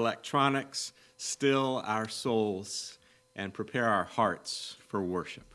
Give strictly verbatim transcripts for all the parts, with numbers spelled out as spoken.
electronics, still our souls, and prepare our hearts for worship.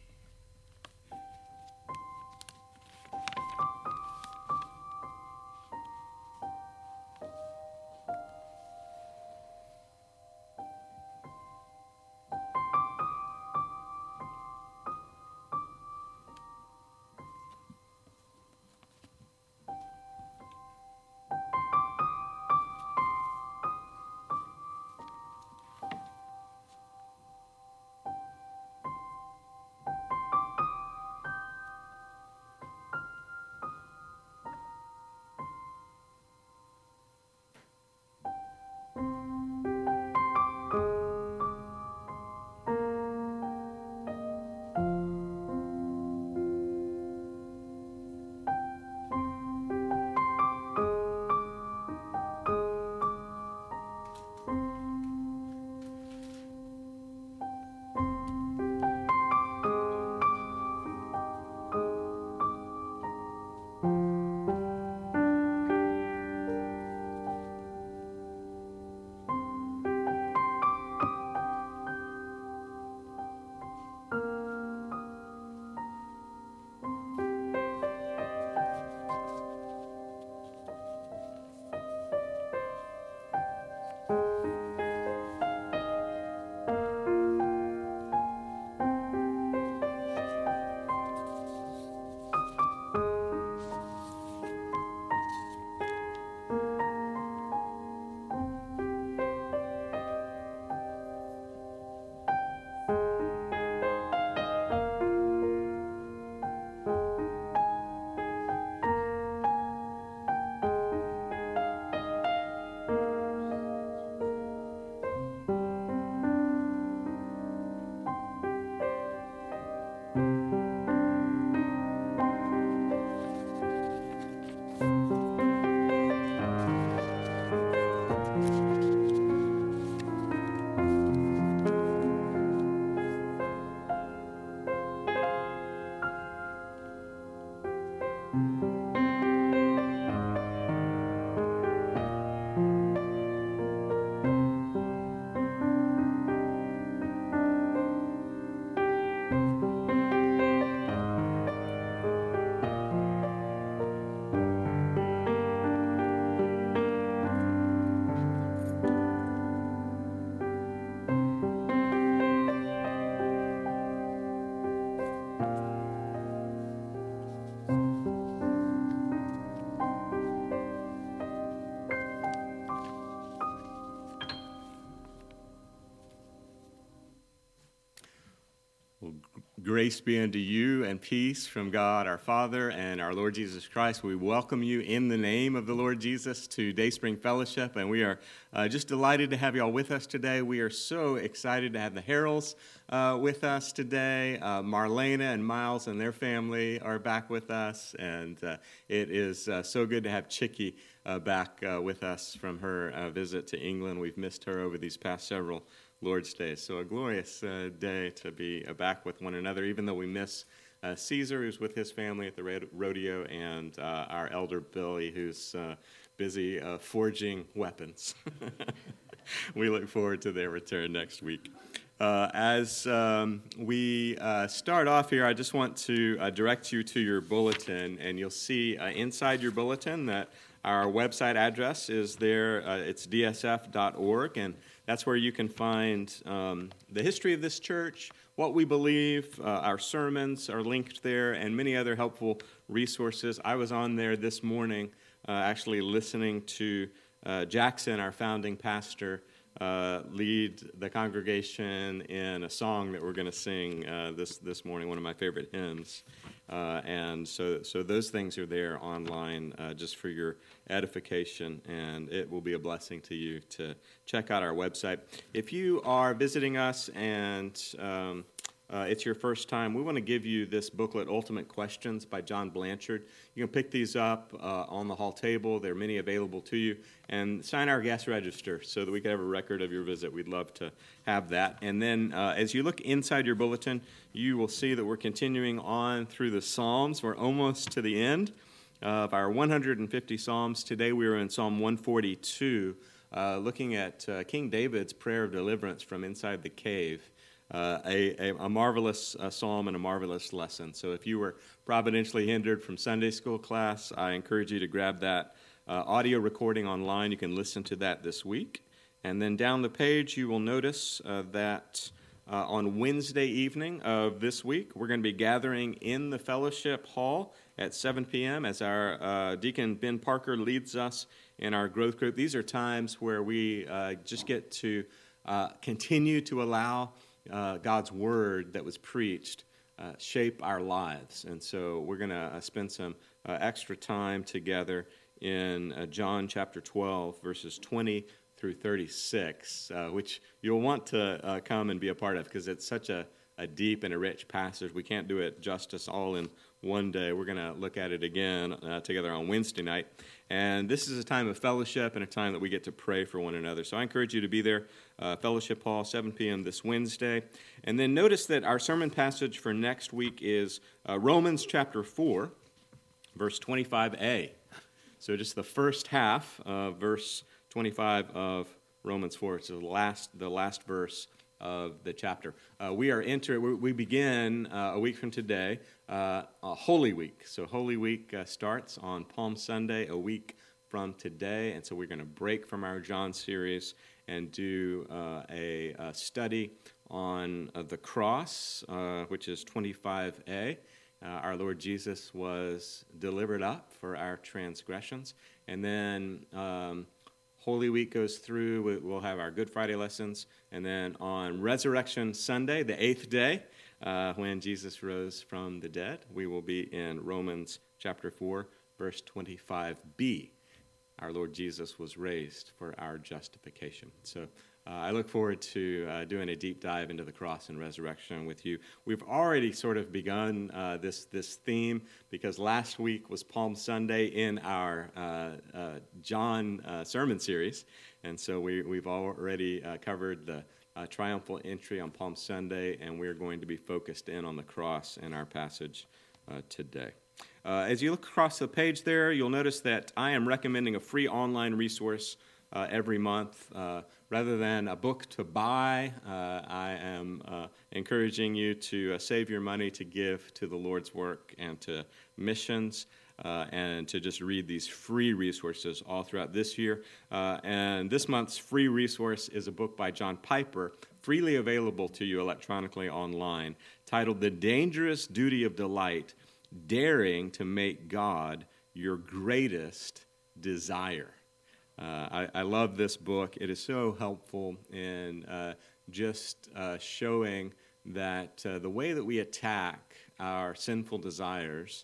Grace be unto you and peace from God our Father and our Lord Jesus Christ. We welcome you in the name of the Lord Jesus to Dayspring Fellowship, and we are uh, just delighted to have you all with us today. We are so excited to have the Harrells uh, with us today. Uh, Marlena and Miles and their family are back with us, and uh, it is uh, so good to have Chicky uh, back uh, with us from her uh, visit to England. We've missed her over these past several Lord's Day. So a glorious uh, day to be uh, back with one another, even though we miss uh, Caesar, who's with his family at the rodeo, and uh, our elder Billy, who's uh, busy uh, forging weapons. We look forward to their return next week. Uh, as um, we uh, start off here, I just want to uh, direct you to your bulletin, and you'll see uh, inside your bulletin that our website address is there. Uh, it's d s f dot org, and that's where you can find um, the history of this church, what we believe, uh, our sermons are linked there, and many other helpful resources. I was on there this morning uh, actually listening to uh, Jackson, our founding pastor, uh, lead the congregation in a song that we're going to sing uh, this this morning, one of my favorite hymns. Uh, and so, so those things are there online uh, just for your edification, and it will be a blessing to you to check out our website. If you are visiting us and um, uh, it's your first time, we want to give you this booklet, Ultimate Questions by John Blanchard. You can pick these up uh, on the hall table. There are many available to you. And sign our guest register so that we can have a record of your visit. We'd love to have that. And then uh, as you look inside your bulletin, you will see that we're continuing on through the Psalms. We're almost to the end of our one hundred fifty Psalms. Today we are in Psalm one forty-two. uh, looking at uh, King David's prayer of deliverance from inside the cave. Uh, a, a, a marvelous uh, psalm and a marvelous lesson. So if you were providentially hindered from Sunday school class, I encourage you to grab that uh, audio recording online. You can listen to that this week. And then down the page, you will notice uh, that uh, on Wednesday evening of this week, we're going to be gathering in the fellowship hall at seven p.m. as our uh, deacon Ben Parker leads us in our growth group. These are times where we uh, just get to uh, continue to allow Uh, God's word that was preached uh, shape our lives. And so we're going to uh, spend some uh, extra time together in uh, John chapter twelve, verses twenty through thirty-six, uh, which you'll want to uh, come and be a part of because it's such a, a deep and a rich passage. We can't do it justice all in one day. We're going to look at it again uh, together on Wednesday night. And this is a time of fellowship and a time that we get to pray for one another. So I encourage you to be there, uh, Fellowship Hall, seven p.m. this Wednesday. And then notice that our sermon passage for next week is uh, Romans chapter four, verse twenty-five a. So just the first half of verse twenty-five of Romans four. It's the last, the last verse of the chapter. Uh, we are entering, we begin uh, a week from today, uh, a Holy Week. So Holy Week uh, starts on Palm Sunday, a week from today. And so we're going to break from our John series and do uh, a, a study on uh, the cross, uh, which is twenty-five a. Uh, our Lord Jesus was delivered up for our transgressions. And then um, Holy Week goes through. We'll have our Good Friday lessons. And then on Resurrection Sunday, the eighth day, uh, when Jesus rose from the dead, we will be in Romans chapter four, verse twenty-five b. Our Lord Jesus was raised for our justification. So uh, I look forward to uh, doing a deep dive into the cross and resurrection with you. We've already sort of begun uh, this, this theme because last week was Palm Sunday in our uh, uh, John uh, sermon series. And so we, we've already uh, covered the uh, triumphal entry on Palm Sunday, and we're going to be focused in on the cross in our passage uh, today. Uh, as you look across the page there, you'll notice that I am recommending a free online resource uh, every month. Uh, rather than a book to buy, uh, I am uh, encouraging you to uh, save your money to give to the Lord's work and to missions. Uh, and to just read these free resources all throughout this year. Uh, and this month's free resource is a book by John Piper, freely available to you electronically online, titled The Dangerous Duty of Delight, Daring to Make God Your Greatest Desire. Uh, I, I love this book. It is so helpful in uh, just uh, showing that uh, the way that we attack our sinful desires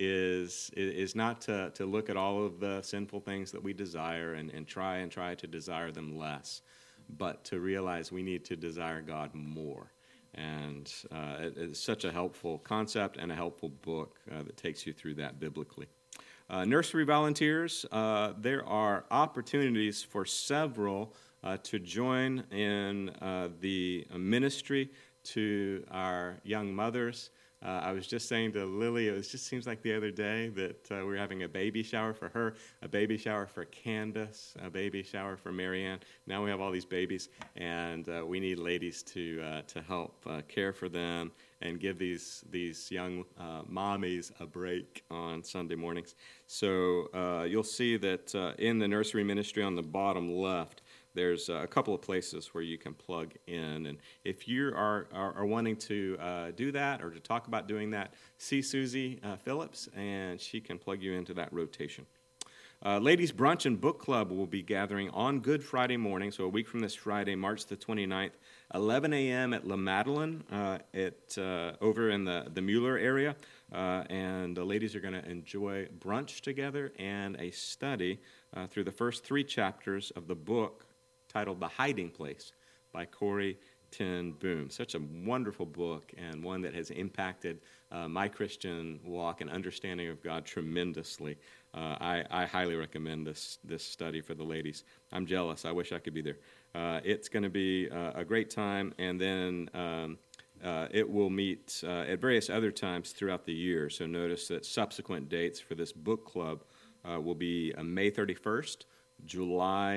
is is not to, to look at all of the sinful things that we desire and, and try and try to desire them less, but to realize we need to desire God more. And uh, it, it's such a helpful concept and a helpful book uh, that takes you through that biblically. Uh, nursery volunteers, uh, there are opportunities for several uh, to join in uh, the ministry to our young mothers. Uh, I was just saying to Lily, it was just seems like the other day that uh, we were having a baby shower for her, a baby shower for Candace, a baby shower for Marianne. Now we have all these babies, and uh, we need ladies to uh, to help uh, care for them and give these these young uh, mommies a break on Sunday mornings. So uh, you'll see that uh, in the nursery ministry on the bottom left, there's a couple of places where you can plug in. And if you are, are, are wanting to uh, do that or to talk about doing that, see Susie uh, Phillips, and she can plug you into that rotation. Uh, Ladies Brunch and Book Club will be gathering on Good Friday morning, so a week from this Friday, March the twenty-ninth, eleven a.m. at La Madeleine uh, at, uh, over in the, the Mueller area. Uh, and the ladies are going to enjoy brunch together and a study uh, through the first three chapters of the book titled The Hiding Place by Corrie ten Boom. Such a wonderful book and one that has impacted uh, my Christian walk and understanding of God tremendously. Uh, I, I highly recommend this this study for the ladies. I'm jealous. I wish I could be there. Uh, it's going to be uh, a great time, and then um, uh, it will meet uh, at various other times throughout the year. So notice that subsequent dates for this book club uh, will be uh, May thirty-first, July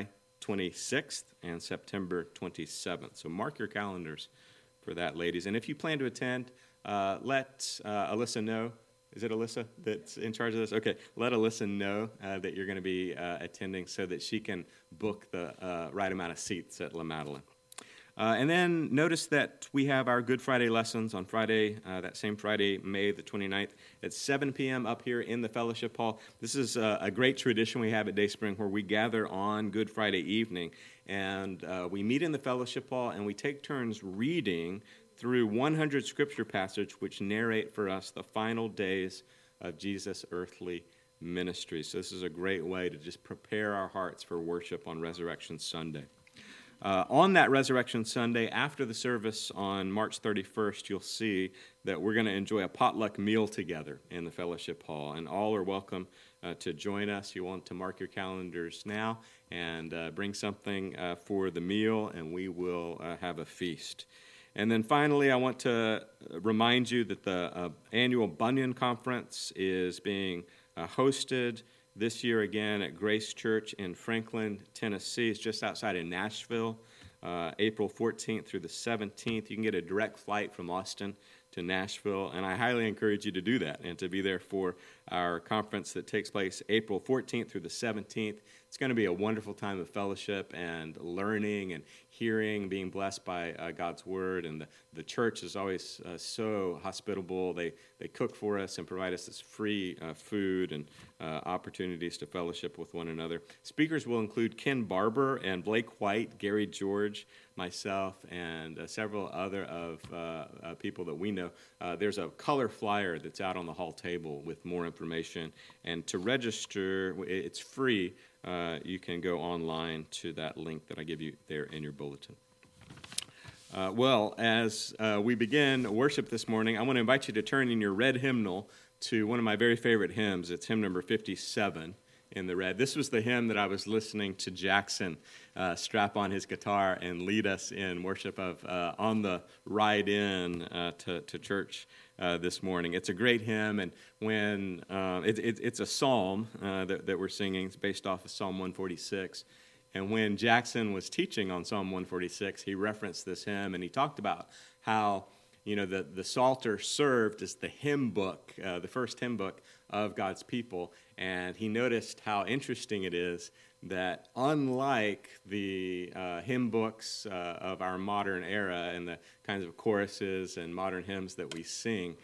twenty-sixth and September twenty-seventh. So mark your calendars for that, ladies. And if you plan to attend, uh, let uh, Alyssa know. Is it Alyssa that's in charge of this? Okay, let Alyssa know uh, that you're going to be uh, attending so that she can book the uh, right amount of seats at La Madeleine. Uh, and then notice that we have our Good Friday lessons on Friday, uh, that same Friday, May the twenty-ninth, at seven p.m. up here in the fellowship hall. This is a, a great tradition we have at Dayspring where we gather on Good Friday evening, and uh, we meet in the fellowship hall, and we take turns reading through one hundred scripture passages which narrate for us the final days of Jesus' earthly ministry. So this is a great way to just prepare our hearts for worship on Resurrection Sunday. Uh, on that Resurrection Sunday, after the service on March thirty-first, you'll see that we're going to enjoy a potluck meal together in the fellowship hall, and all are welcome uh, to join us. You want to mark your calendars now and uh, bring something uh, for the meal, and we will uh, have a feast. And then finally, I want to remind you that the uh, annual Bunyan Conference is being uh, hosted this year again at Grace Church in Franklin, Tennessee. It's just outside of Nashville, uh, April fourteenth through the seventeenth. You can get a direct flight from Austin to Nashville, and I highly encourage you to do that and to be there for our conference that takes place April fourteenth through the seventeenth. It's going to be a wonderful time of fellowship and learning and hearing, being blessed by uh, God's Word, and the, the church is always uh, so hospitable. They they cook for us and provide us this free uh, food and uh, opportunities to fellowship with one another. Speakers will include Ken Barber and Blake White, Gary George, myself, and uh, several other of uh, uh, people that we know. Uh, there's a color flyer that's out on the hall table with more information, and to register, it's free. Uh, you can go online to that link that I give you there in your bulletin. Uh, well, as uh, we begin worship this morning, I want to invite you to turn in your red hymnal to one of my very favorite hymns. It's hymn number fifty-seven in the red. This was the hymn that I was listening to Jackson uh, strap on his guitar and lead us in worship of uh, on the ride in uh, to, to church uh, this morning. It's a great hymn, and when uh, it, it, it's a psalm uh, that, that we're singing. It's based off of Psalm one forty-six. And when Jackson was teaching on Psalm one forty-six, he referenced this hymn, and he talked about how, you know, the, the Psalter served as the hymn book, uh, the first hymn book of God's people. And he noticed how interesting it is that unlike the uh, hymn books uh, of our modern era and the kinds of choruses and modern hymns that we sing,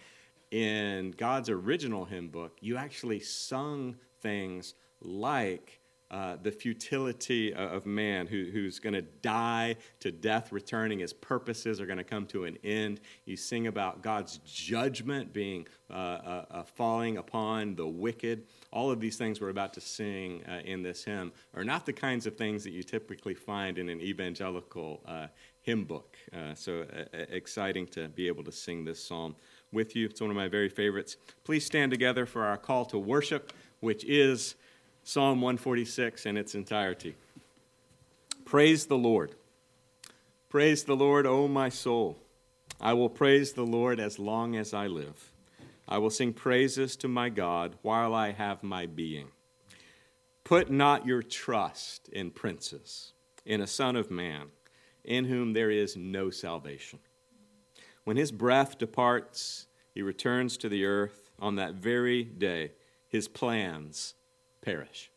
in God's original hymn book, you actually sung things like Uh, the futility of man who, who's going to die to death, returning. His purposes are going to come to an end. You sing about God's judgment being uh, uh, uh, falling upon the wicked. All of these things we're about to sing uh, in this hymn are not the kinds of things that you typically find in an evangelical uh, hymn book. Uh, so uh, exciting to be able to sing this psalm with you. It's one of my very favorites. Please stand together for our call to worship, which is Psalm one forty-six in its entirety. Praise the Lord. Praise the Lord, O my soul. I will praise the Lord as long as I live. I will sing praises to my God while I have my being. Put not your trust in princes, in a son of man, in whom there is no salvation. When his breath departs, he returns to the earth. On that very day, his plans perish.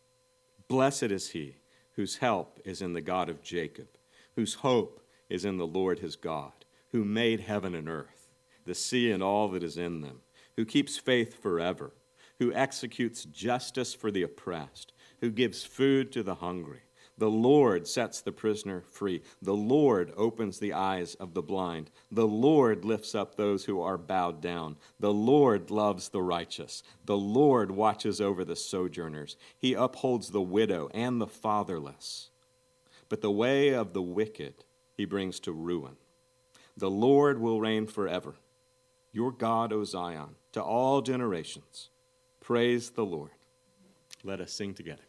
Blessed is he whose help is in the God of Jacob, whose hope is in the Lord his God, who made heaven and earth, the sea and all that is in them, who keeps faith forever, who executes justice for the oppressed, who gives food to the hungry. The Lord sets the prisoner free. The Lord opens the eyes of the blind. The Lord lifts up those who are bowed down. The Lord loves the righteous. The Lord watches over the sojourners. He upholds the widow and the fatherless. But the way of the wicked he brings to ruin. The Lord will reign forever. Your God, O Zion, to all generations. Praise the Lord. Let us sing together.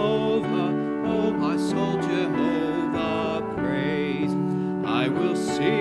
Jehovah, oh my soul, Jehovah, praise. I will sing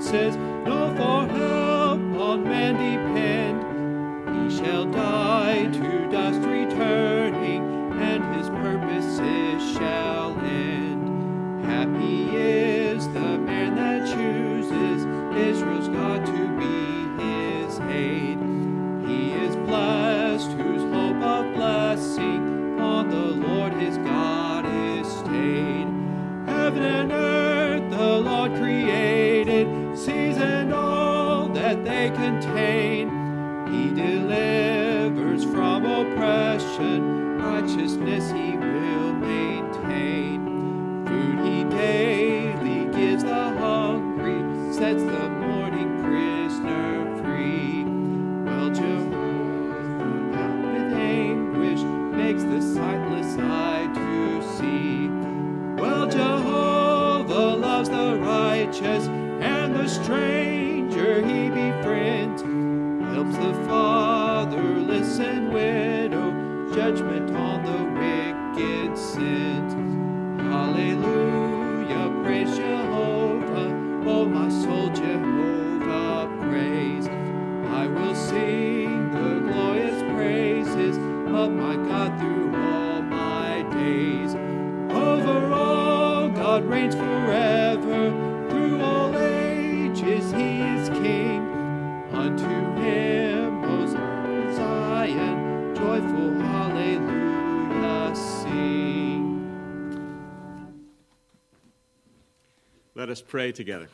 purposes, no for help on man depend. He shall die to dust returning, and his purposes shall end. Happy is the man that chooses Israel's God to be his aid. He is blessed whose hope of blessing on the Lord his God is stayed. Heaven and earth the Lord created, seas and all that they contain. He delivers from oppression, righteousness he will maintain. Food he daily gives the hungry, sets the mourning prisoner free. Well, Jehovah, bound with anguish, makes the sightless eye to see. Well, Jehovah loves the righteous, and the stranger he befriends. Helps the fatherless and widow, judgment on the wicked sins. Hallelujah, praise Jehovah, oh my soul, Jehovah praise. I will sing the glorious praises of my God through all my days. Over all, God reigns forever, through all ages he is king. Unto him, O Zion, joyful hallelujah sing. Let us pray together.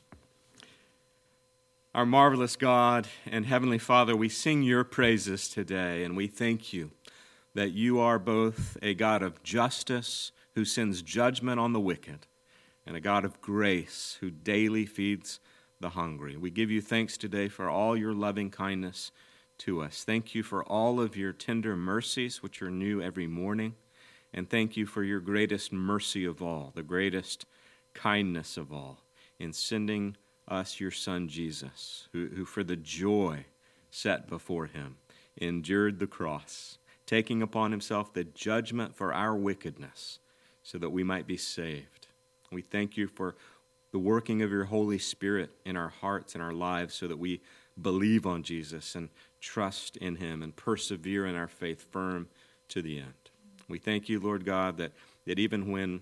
Our marvelous God and Heavenly Father, we sing your praises today, and we thank you that you are both a God of justice who sends judgment on the wicked, and a God of grace who daily feeds the hungry. We give you thanks today for all your loving kindness to us. Thank you for all of your tender mercies, which are new every morning, and thank you for your greatest mercy of all, the greatest kindness of all, in sending us your Son Jesus, who, who for the joy set before him endured the cross, taking upon himself the judgment for our wickedness, so that we might be saved. We thank you for the working of your Holy Spirit in our hearts and our lives, so that we believe on Jesus and trust in him and persevere in our faith firm to the end. We thank you, Lord God, that, that even when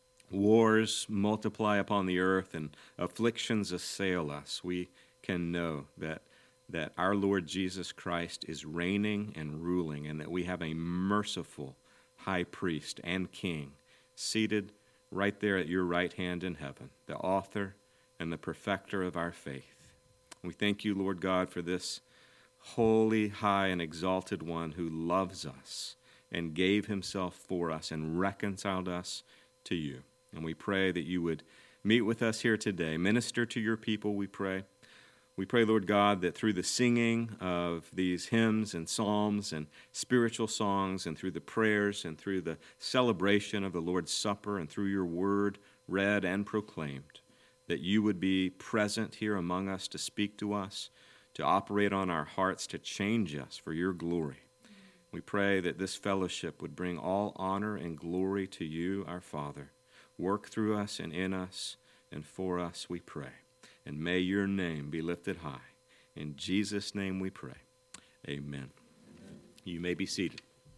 wars multiply upon the earth and afflictions assail us, we can know that, that our Lord Jesus Christ is reigning and ruling, and that we have a merciful high priest and king seated right there at your right hand in heaven, the author and the perfecter of our faith. We thank you, Lord God, for this holy, high, and exalted one who loves us and gave himself for us and reconciled us to you. And we pray that you would meet with us here today. Minister to your people, we pray. We pray, Lord God, that through the singing of these hymns and psalms and spiritual songs, and through the prayers and through the celebration of the Lord's Supper and through your word read and proclaimed, that you would be present here among us to speak to us, to operate on our hearts, to change us for your glory. We pray that this fellowship would bring all honor and glory to you, our Father. Work through us and in us and for us, we pray. And may your name be lifted high. In Jesus' name we pray. Amen. Amen. You may be seated.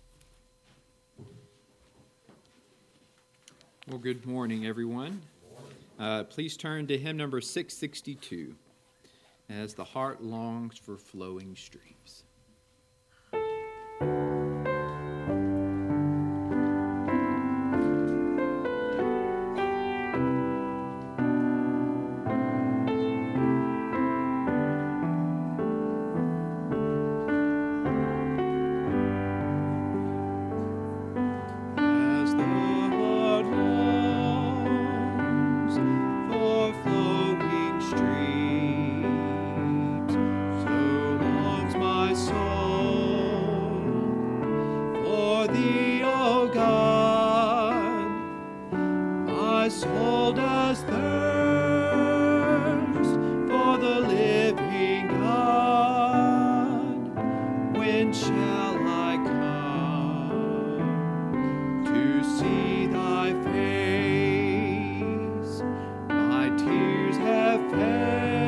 Well, good morning, everyone. Uh, please turn to hymn number six sixty-two, As the Heart Longs for Flowing Streams. Have faith.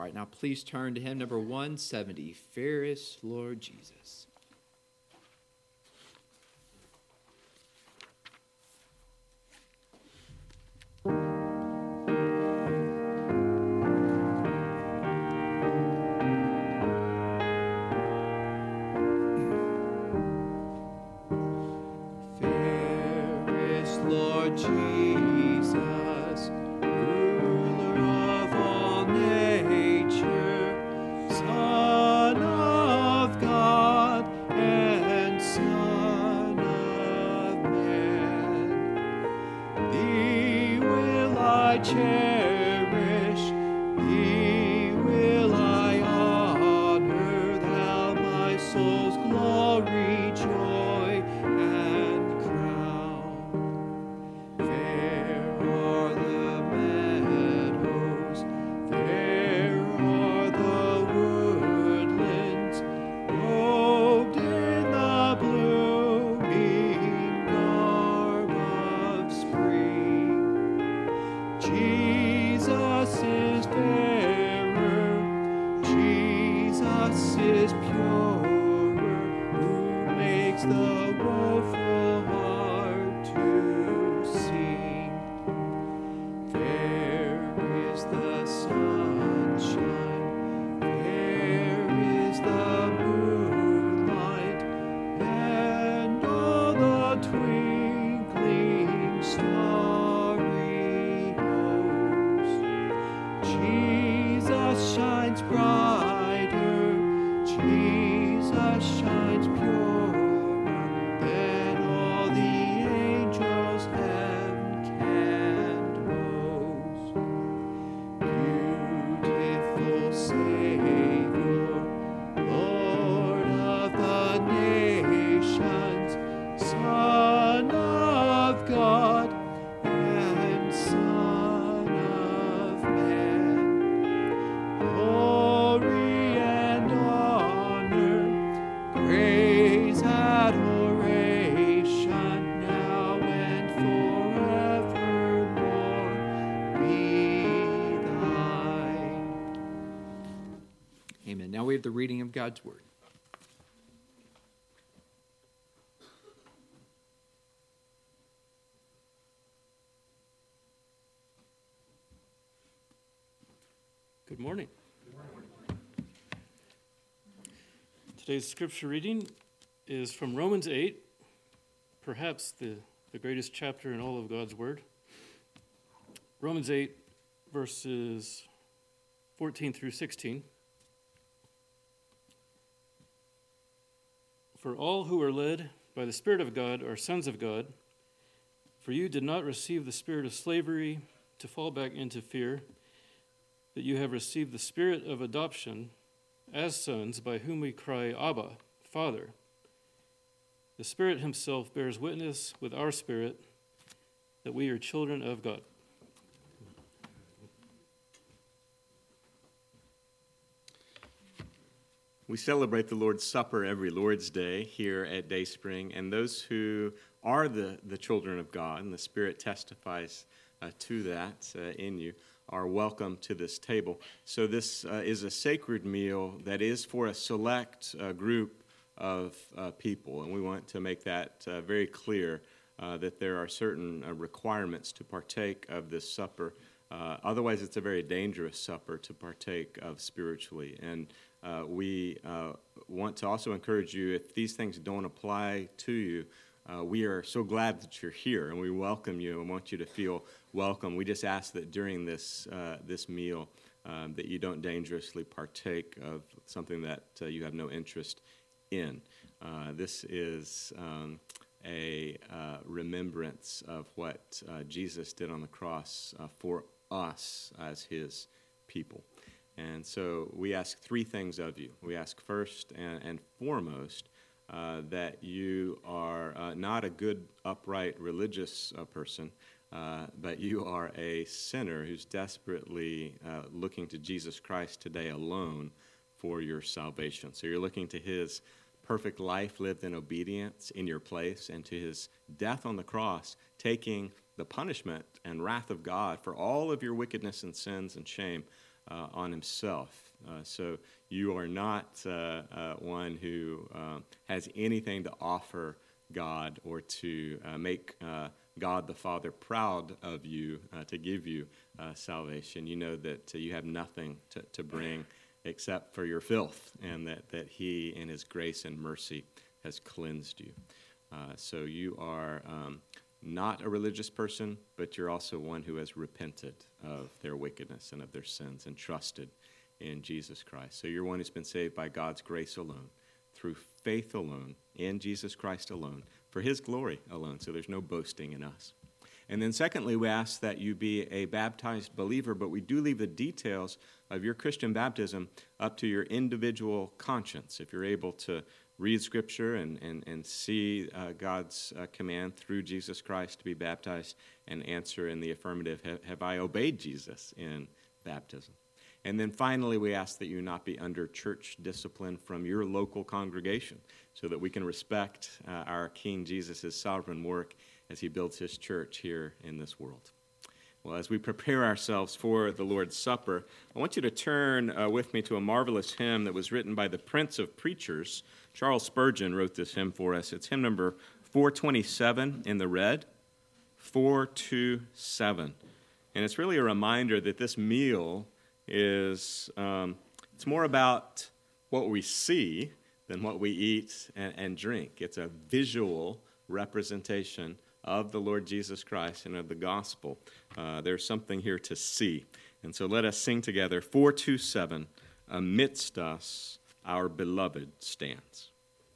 right, now please turn to hymn number one seventy, Fairest Lord Jesus. Fairest Lord Jesus, ruler of all nature, Son of God and Son of Man, Thee will I cherish, Thee will I honor, Thou my soul's glory, joy, and crown. Fair are the meadows, fair are the woodlands, robed in the blooming garb of spring. Jesus is fairer, Jesus is purer, who makes the woeful heart to sing. Fair is the sunshine, fair is the moonlight, and all the twinkling starry host. Jesus shines brighter, Jesus shines purer than all the angels heaven can boast. Beautiful Savior, Lord of the nations, Son of God and Son of Man, glory and honor, praise, adoration, now and forevermore be thine. Amen. Now we have the reading of God's Word. Good morning. Today's scripture reading is from Romans eight, perhaps the, the greatest chapter in all of God's Word. Romans eight, verses fourteen through sixteen. For all who are led by the Spirit of God are sons of God. For you did not receive the spirit of slavery to fall back into fear, that you have received the Spirit of adoption as sons, by whom we cry, Abba, Father. The Spirit himself bears witness with our spirit that we are children of God. We celebrate the Lord's Supper every Lord's Day here at Dayspring, and those who are the, the children of God, and the Spirit testifies uh, to that uh, in you, are welcome to this table. So this uh, is a sacred meal that is for a select uh, group of uh, people, and we want to make that uh, very clear uh, that there are certain uh, requirements to partake of this supper. Uh, otherwise, it's a very dangerous supper to partake of spiritually. And uh, we uh, want to also encourage you, if these things don't apply to you, Uh, we are so glad that you're here, and we welcome you and want you to feel welcome. We just ask that during this uh, this meal um, that you don't dangerously partake of something that uh, you have no interest in. Uh, this is um, a uh, remembrance of what uh, Jesus did on the cross uh, for us as his people. And so we ask three things of you. We ask first and, and foremost Uh, that you are uh, not a good, upright, religious uh, person, uh, but you are a sinner who's desperately uh, looking to Jesus Christ today alone for your salvation. So you're looking to his perfect life lived in obedience in your place, and to his death on the cross, taking the punishment and wrath of God for all of your wickedness and sins and shame uh, on himself. Uh, so you are not uh, uh, one who uh, has anything to offer God or to uh, make uh, God the Father proud of you, uh, to give you uh, salvation. You know that uh, you have nothing to, to bring except for your filth, and that, that he in his grace and mercy has cleansed you. Uh, so you are um, not a religious person, but you're also one who has repented of their wickedness and of their sins and trusted in Jesus Christ. So you're one who's been saved by God's grace alone, through faith alone, in Jesus Christ alone, for his glory alone. So there's no boasting in us. And then secondly, we ask that you be a baptized believer, but we do leave the details of your Christian baptism up to your individual conscience. If you're able to read Scripture and, and, and see uh, God's uh, command through Jesus Christ to be baptized and answer in the affirmative, have, have I obeyed Jesus in baptism? And then finally, we ask that you not be under church discipline from your local congregation so that we can respect uh, our King Jesus' sovereign work as he builds his church here in this world. Well, as we prepare ourselves for the Lord's Supper, I want you to turn uh, with me to a marvelous hymn that was written by the Prince of Preachers. Charles Spurgeon wrote this hymn for us. It's hymn number four twenty-seven in the red, four twenty-seven. And it's really a reminder that this meal is, um, it's more about what we see than what we eat and, and drink. It's a visual representation of the Lord Jesus Christ and of the gospel. Uh, there's something here to see. And so let us sing together, four twenty-seven, Amidst Us Our Beloved Stands.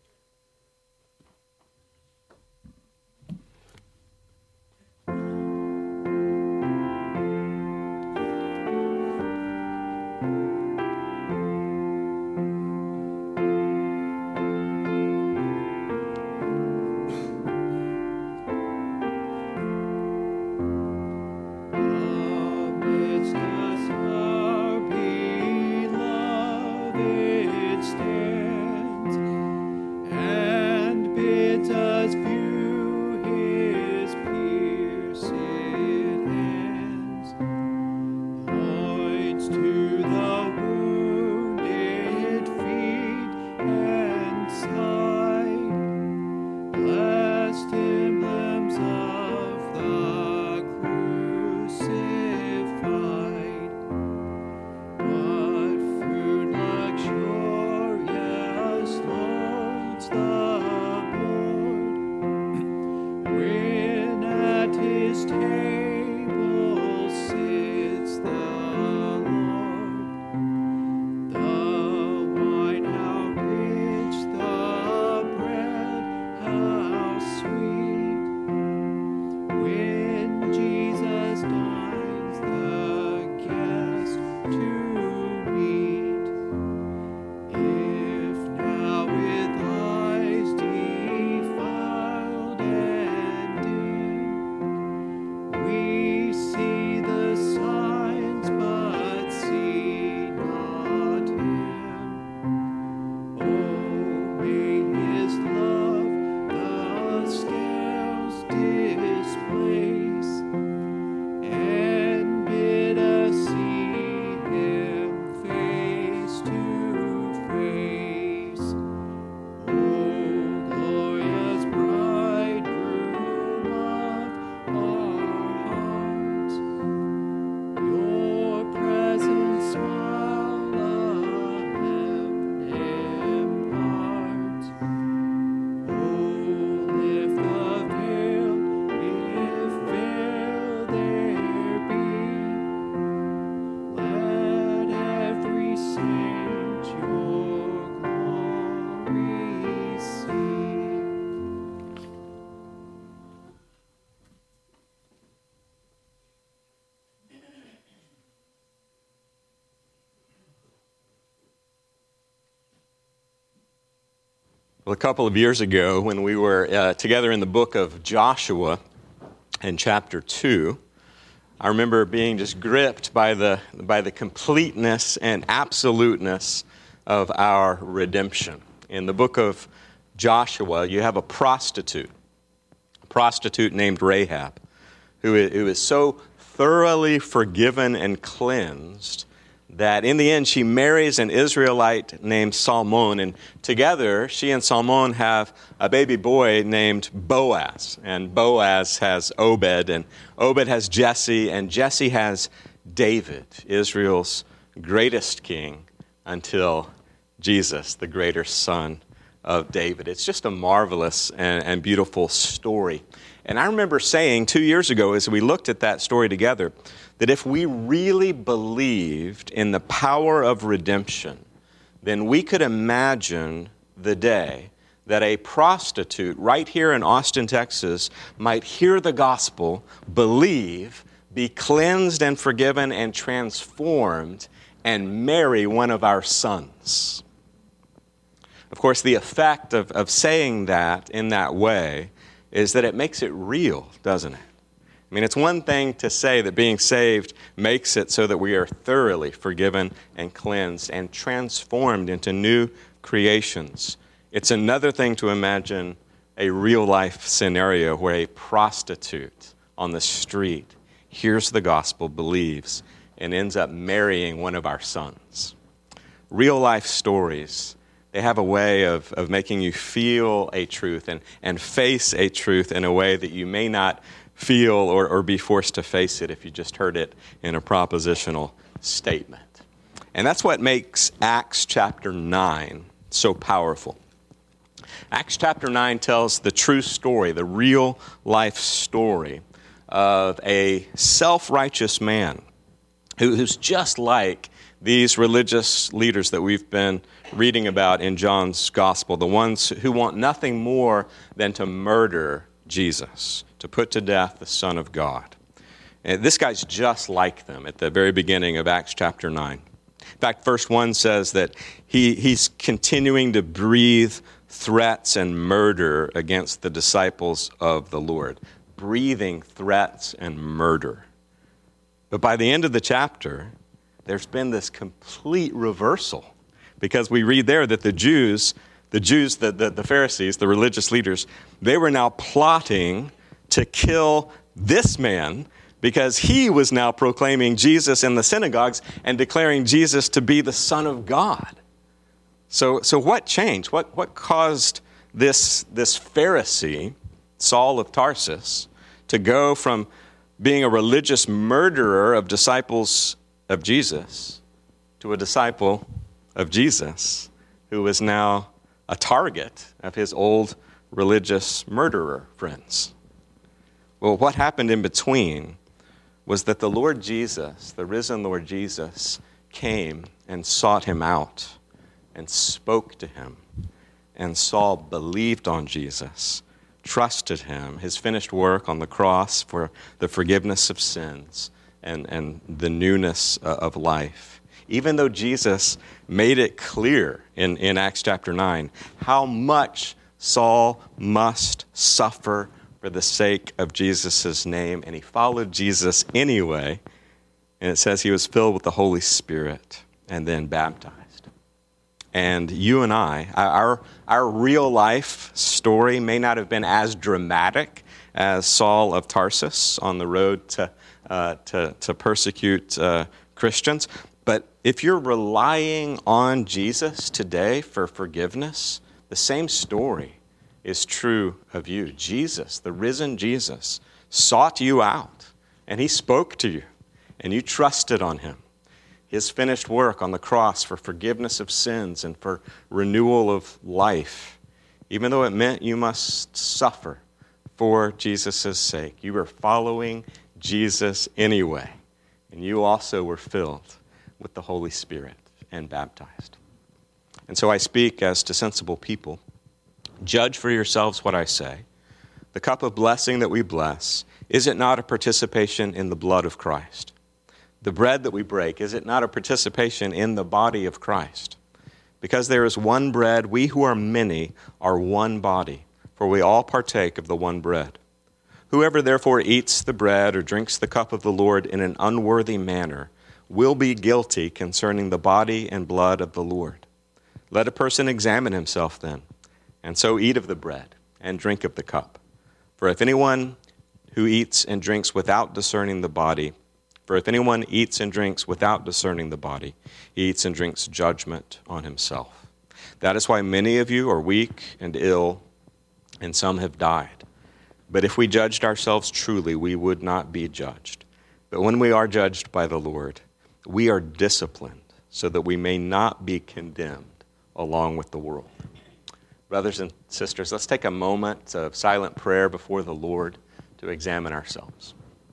Well, a couple of years ago, when we were uh, together in the book of Joshua in chapter two, I remember being just gripped by the by the completeness and absoluteness of our redemption. In the book of Joshua, you have a prostitute, a prostitute named Rahab, who is, who is so thoroughly forgiven and cleansed that in the end she marries an Israelite named Salmon, and together she and Salmon have a baby boy named Boaz, and Boaz has Obed, and Obed has Jesse, and Jesse has David, Israel's greatest king until Jesus, the greater son of David. It's just a marvelous and, and beautiful story. And I remember saying two years ago as we looked at that story together, that if we really believed in the power of redemption, then we could imagine the day that a prostitute right here in Austin, Texas, might hear the gospel, believe, be cleansed and forgiven and transformed, and marry one of our sons. Of course, the effect of, of saying that in that way is that it makes it real, doesn't it? I mean, it's one thing to say that being saved makes it so that we are thoroughly forgiven and cleansed and transformed into new creations. It's another thing to imagine a real-life scenario where a prostitute on the street hears the gospel, believes, and ends up marrying one of our sons. Real-life stories, they have a way of, of making you feel a truth and, and face a truth in a way that you may not feel or, or be forced to face it if you just heard it in a propositional statement. And that's what makes Acts chapter nine so powerful. Acts chapter nine tells the true story, the real life story of a self-righteous man who, who's just like these religious leaders that we've been reading about in John's gospel, the ones who want nothing more than to murder Jesus, to put to death the Son of God. And this guy's just like them at the very beginning of Acts chapter nine. In fact, verse one says that he, he's continuing to breathe threats and murder against the disciples of the Lord. Breathing threats and murder. But by the end of the chapter, there's been this complete reversal, because we read there that the Jews, the Jews, the, the, the Pharisees, the religious leaders, they were now plotting to kill this man because he was now proclaiming Jesus in the synagogues and declaring Jesus to be the Son of God. So, so what changed? What, what caused this, this Pharisee, Saul of Tarsus, to go from being a religious murderer of disciples of Jesus to a disciple of Jesus who is now a target of his old religious murderer friends? Well, what happened in between was that the Lord Jesus, the risen Lord Jesus, came and sought him out and spoke to him. And Saul believed on Jesus, trusted him, his finished work on the cross for the forgiveness of sins and, and the newness of life. Even though Jesus made it clear in, in Acts chapter nine how much Saul must suffer for the sake of Jesus' name, and he followed Jesus anyway, and it says he was filled with the Holy Spirit and then baptized. And you and I, our, our real life story may not have been as dramatic as Saul of Tarsus on the road to, uh, to, to persecute uh, Christians, but if you're relying on Jesus today for forgiveness, the same story is true of you. Jesus, the risen Jesus, sought you out, and he spoke to you, and you trusted on him. His finished work on the cross for forgiveness of sins and for renewal of life, even though it meant you must suffer for Jesus' sake. You were following Jesus anyway, and you also were filled with the Holy Spirit and baptized. And so I speak as to sensible people. Judge for yourselves what I say. The cup of blessing that we bless, is it not a participation in the blood of Christ? The bread that we break, is it not a participation in the body of Christ? Because there is one bread, we who are many are one body, for we all partake of the one bread. Whoever therefore eats the bread or drinks the cup of the Lord in an unworthy manner will be guilty concerning the body and blood of the Lord. Let a person examine himself then, and so eat of the bread and drink of the cup. For if anyone who eats and drinks without discerning the body For if anyone eats and drinks without discerning the body, he eats and drinks judgment on himself. That is why many of you are weak and ill, and some have died. But if we judged ourselves truly, we would not be judged. But when we are judged by the Lord, we are disciplined so that we may not be condemned along with the world. Brothers and sisters, let's take a moment of silent prayer before the Lord to examine ourselves.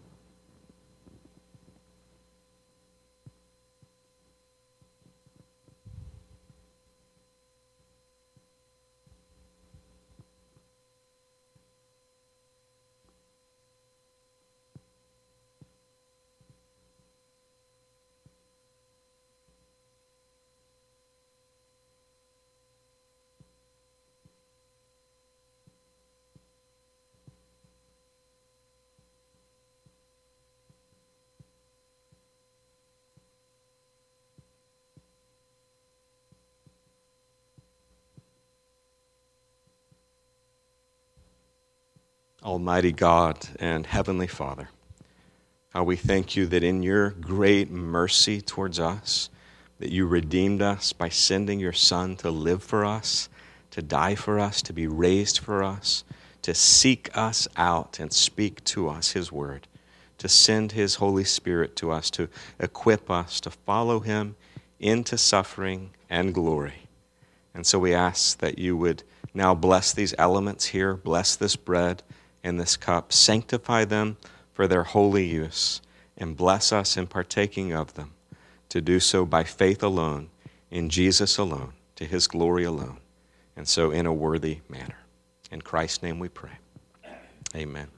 Almighty God and Heavenly Father, how we thank you that in your great mercy towards us, that you redeemed us by sending your Son to live for us, to die for us, to be raised for us, to seek us out and speak to us his word, to send his Holy Spirit to us, to equip us to follow him into suffering and glory. And so we ask that you would now bless these elements here, bless this bread and this cup, sanctify them for their holy use, and bless us in partaking of them, to do so by faith alone, in Jesus alone, to his glory alone, and so in a worthy manner. In Christ's name we pray. Amen.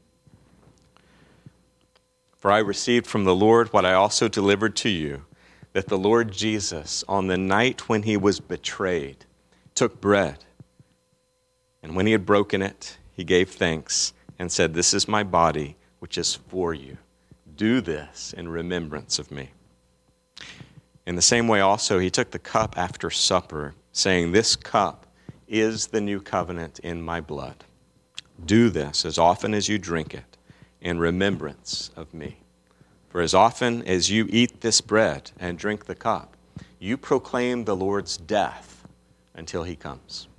For I received from the Lord what I also delivered to you, that the Lord Jesus, on the night when he was betrayed, took bread, and when he had broken it, he gave thanks and said, "This is my body, which is for you. Do this in remembrance of me." In the same way also, he took the cup after supper, saying, "This cup is the new covenant in my blood. Do this as often as you drink it in remembrance of me. For as often as you eat this bread and drink the cup, you proclaim the Lord's death until he comes."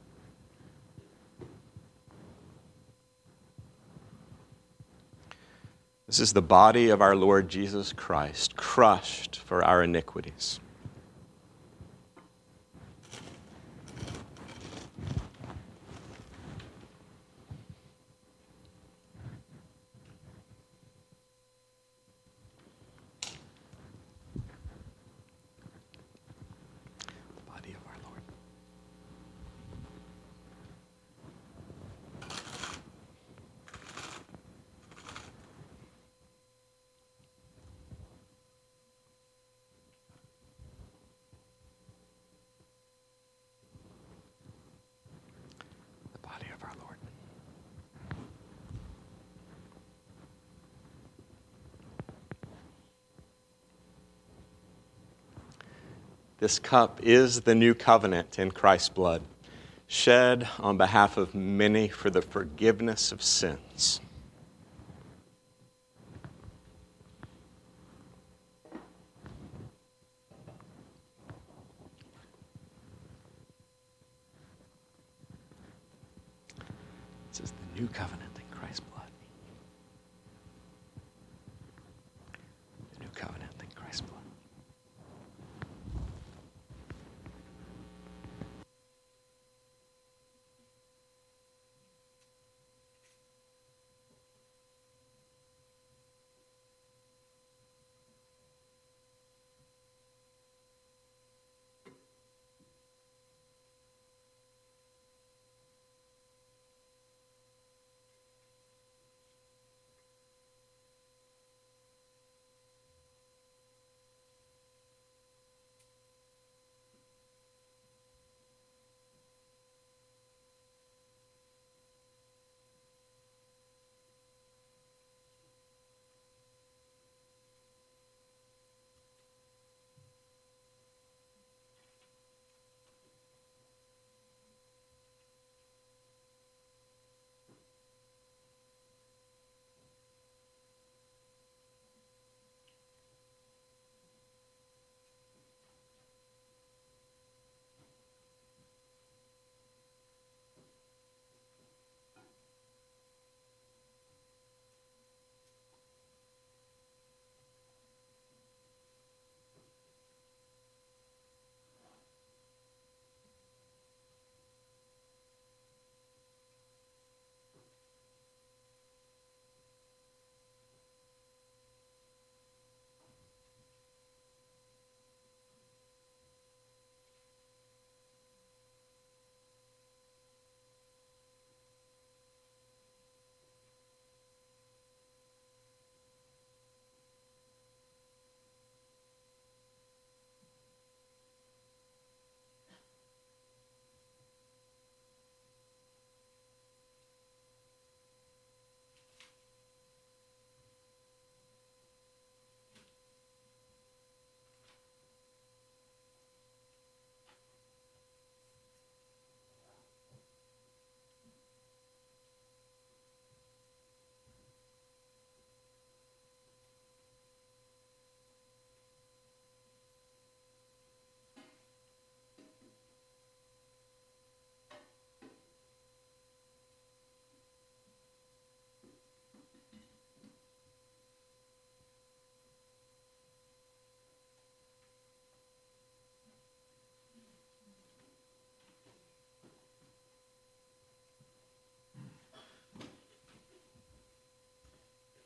This is the body of our Lord Jesus Christ, crushed for our iniquities. The body of our Lord. This cup is the new covenant in Christ's blood, shed on behalf of many for the forgiveness of sins. This is the new covenant in Christ's blood. The new covenant in Christ's blood.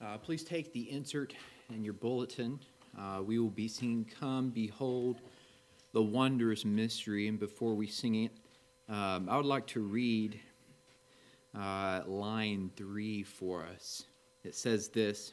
Uh, please take the insert in your bulletin. Uh, we will be singing Come Behold the Wondrous Mystery. And before we sing it, um, I would like to read uh, line three for us. It says this: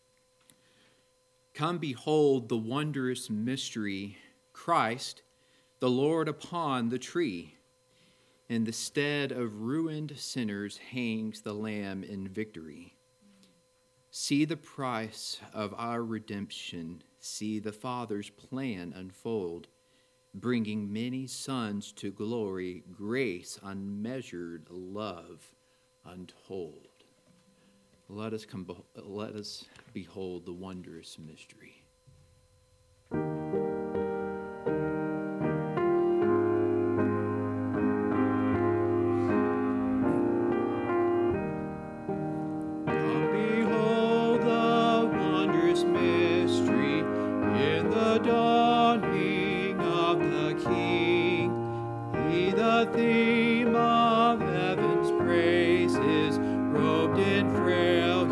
Come behold the wondrous mystery, Christ, the Lord upon the tree. In the stead of ruined sinners hangs the Lamb in victory. See the price of our redemption. See the Father's plan unfold, bringing many sons to glory, grace unmeasured, love untold. Let us come. Let us behold the wondrous mystery. Theme of heaven's praises, robed in frail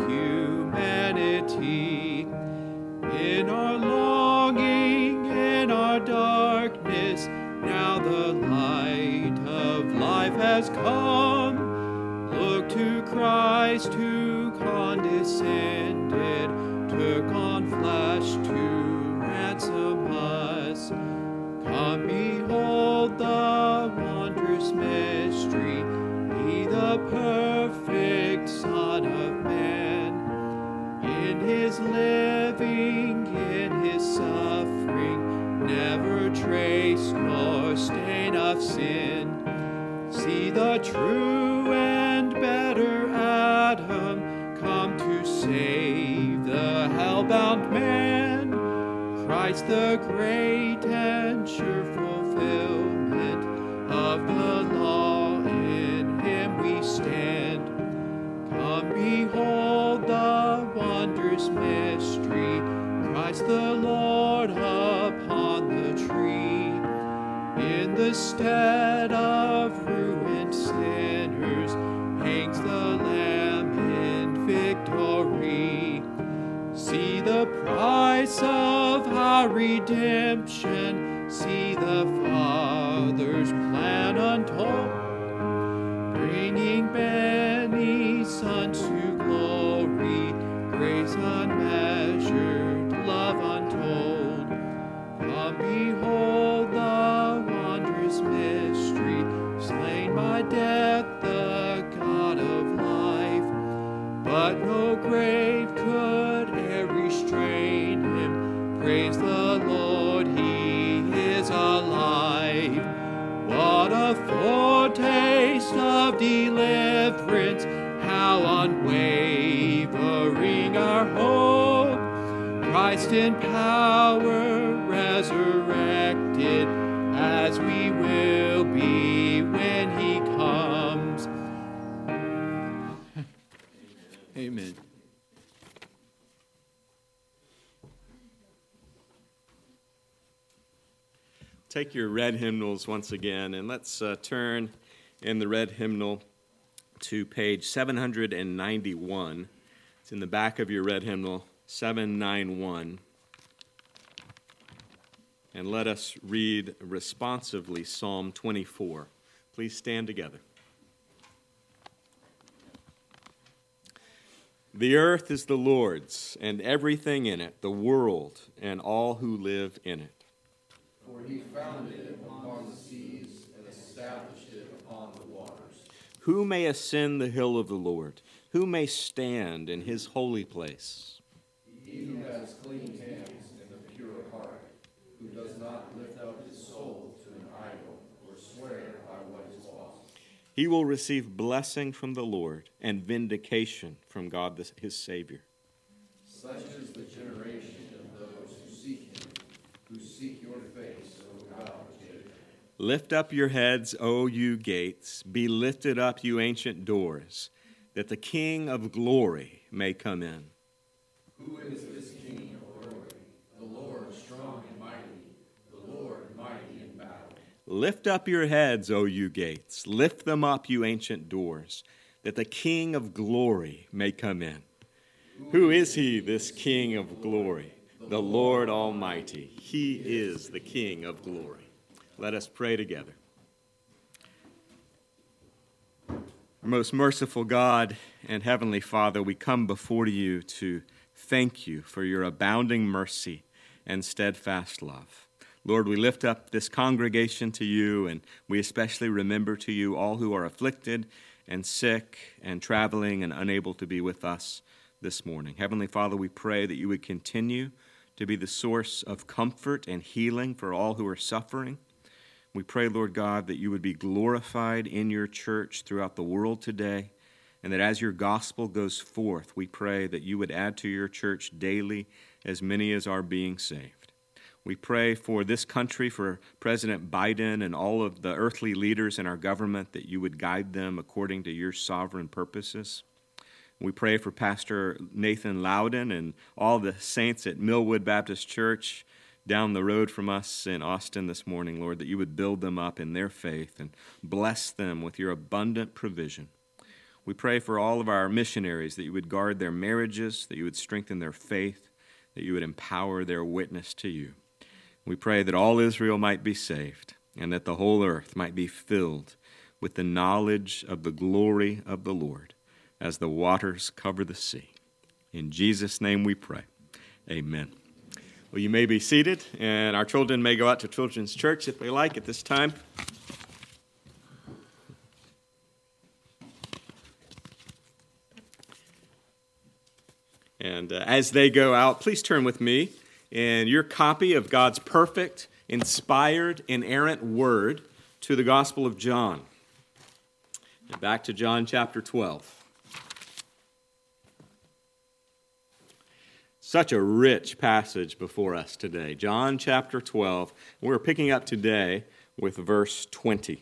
humanity. In our longing, in our darkness, now the light of life has come. Look to Christ who condescended, took on flesh to ransom us. Come behold the wondrous mystery, He the perfect Son of Man. In His living, in His suffering, never trace nor stain of sin. See the true and better Adam come to save the hell-bound man. Christ the great and sure fulfillment of the law, in Him we stand. Come behold the wondrous mystery, Christ the Lord upon the tree. In the stead of ruined sinners hangs the Lamb in victory. See the price of our redemption, see the Father's plan untold, bringing many sons to glory, grace unmeasured, love untold. Come behold the wondrous mystery, slain by death, the God of life, but no grave could e'er restrain Him. Praise the Lord, He is alive. What a foretaste of deliverance, how unwavering our hope. Christ in power resurrected, as we will be when He comes. Amen. Take your red hymnals once again, and let's uh, turn in the red hymnal to page seven ninety-one. It's in the back of your red hymnal, seven ninety-one. And let us read responsively Psalm twenty-four. Please stand together. The earth is the Lord's, and everything in it, the world, and all who live in it. For He founded it upon the seas and established it upon the waters. Who may ascend the hill of the Lord? Who may stand in His holy place? He who has clean hands and a pure heart, who does not lift up his soul to an idol or swear by what is false. He will receive blessing from the Lord and vindication from God His Savior. Such is the generation of those who seek Him, who seek your face, O God of Jacob. Lift up your heads, O you gates. Be lifted up, you ancient doors, that the King of glory may come in. Who is this King of glory? The Lord strong and mighty, the Lord mighty in battle. Lift up your heads, O you gates. Lift them up, you ancient doors, that the King of glory may come in. Who is he, this King of glory? The Lord Almighty. He is the King of glory. Let us pray together. Most merciful God and Heavenly Father, we come before you to thank you for your abounding mercy and steadfast love. Lord, we lift up this congregation to you, and we especially remember to you all who are afflicted and sick and traveling and unable to be with us this morning. Heavenly Father, we pray that you would continue to be the source of comfort and healing for all who are suffering. We pray, Lord God, that you would be glorified in your church throughout the world today, and that as your gospel goes forth, we pray that you would add to your church daily as many as are being saved. We pray for this country, for President Biden and all of the earthly leaders in our government, that you would guide them according to your sovereign purposes. We pray for Pastor Nathan Loudon and all the saints at Millwood Baptist Church down the road from us in Austin this morning, Lord, that you would build them up in their faith and bless them with your abundant provision. We pray for all of our missionaries, that you would guard their marriages, that you would strengthen their faith, that you would empower their witness to you. We pray that all Israel might be saved and that the whole earth might be filled with the knowledge of the glory of the Lord as the waters cover the sea. In Jesus' name we pray. Amen. Well, you may be seated, and our children may go out to Children's Church if they like at this time. And uh, as they go out, please turn with me in your copy of God's perfect, inspired, inerrant word to the Gospel of John. And back to John chapter twelve. Such a rich passage before us today. John chapter twelve. We're picking up today with verse twenty.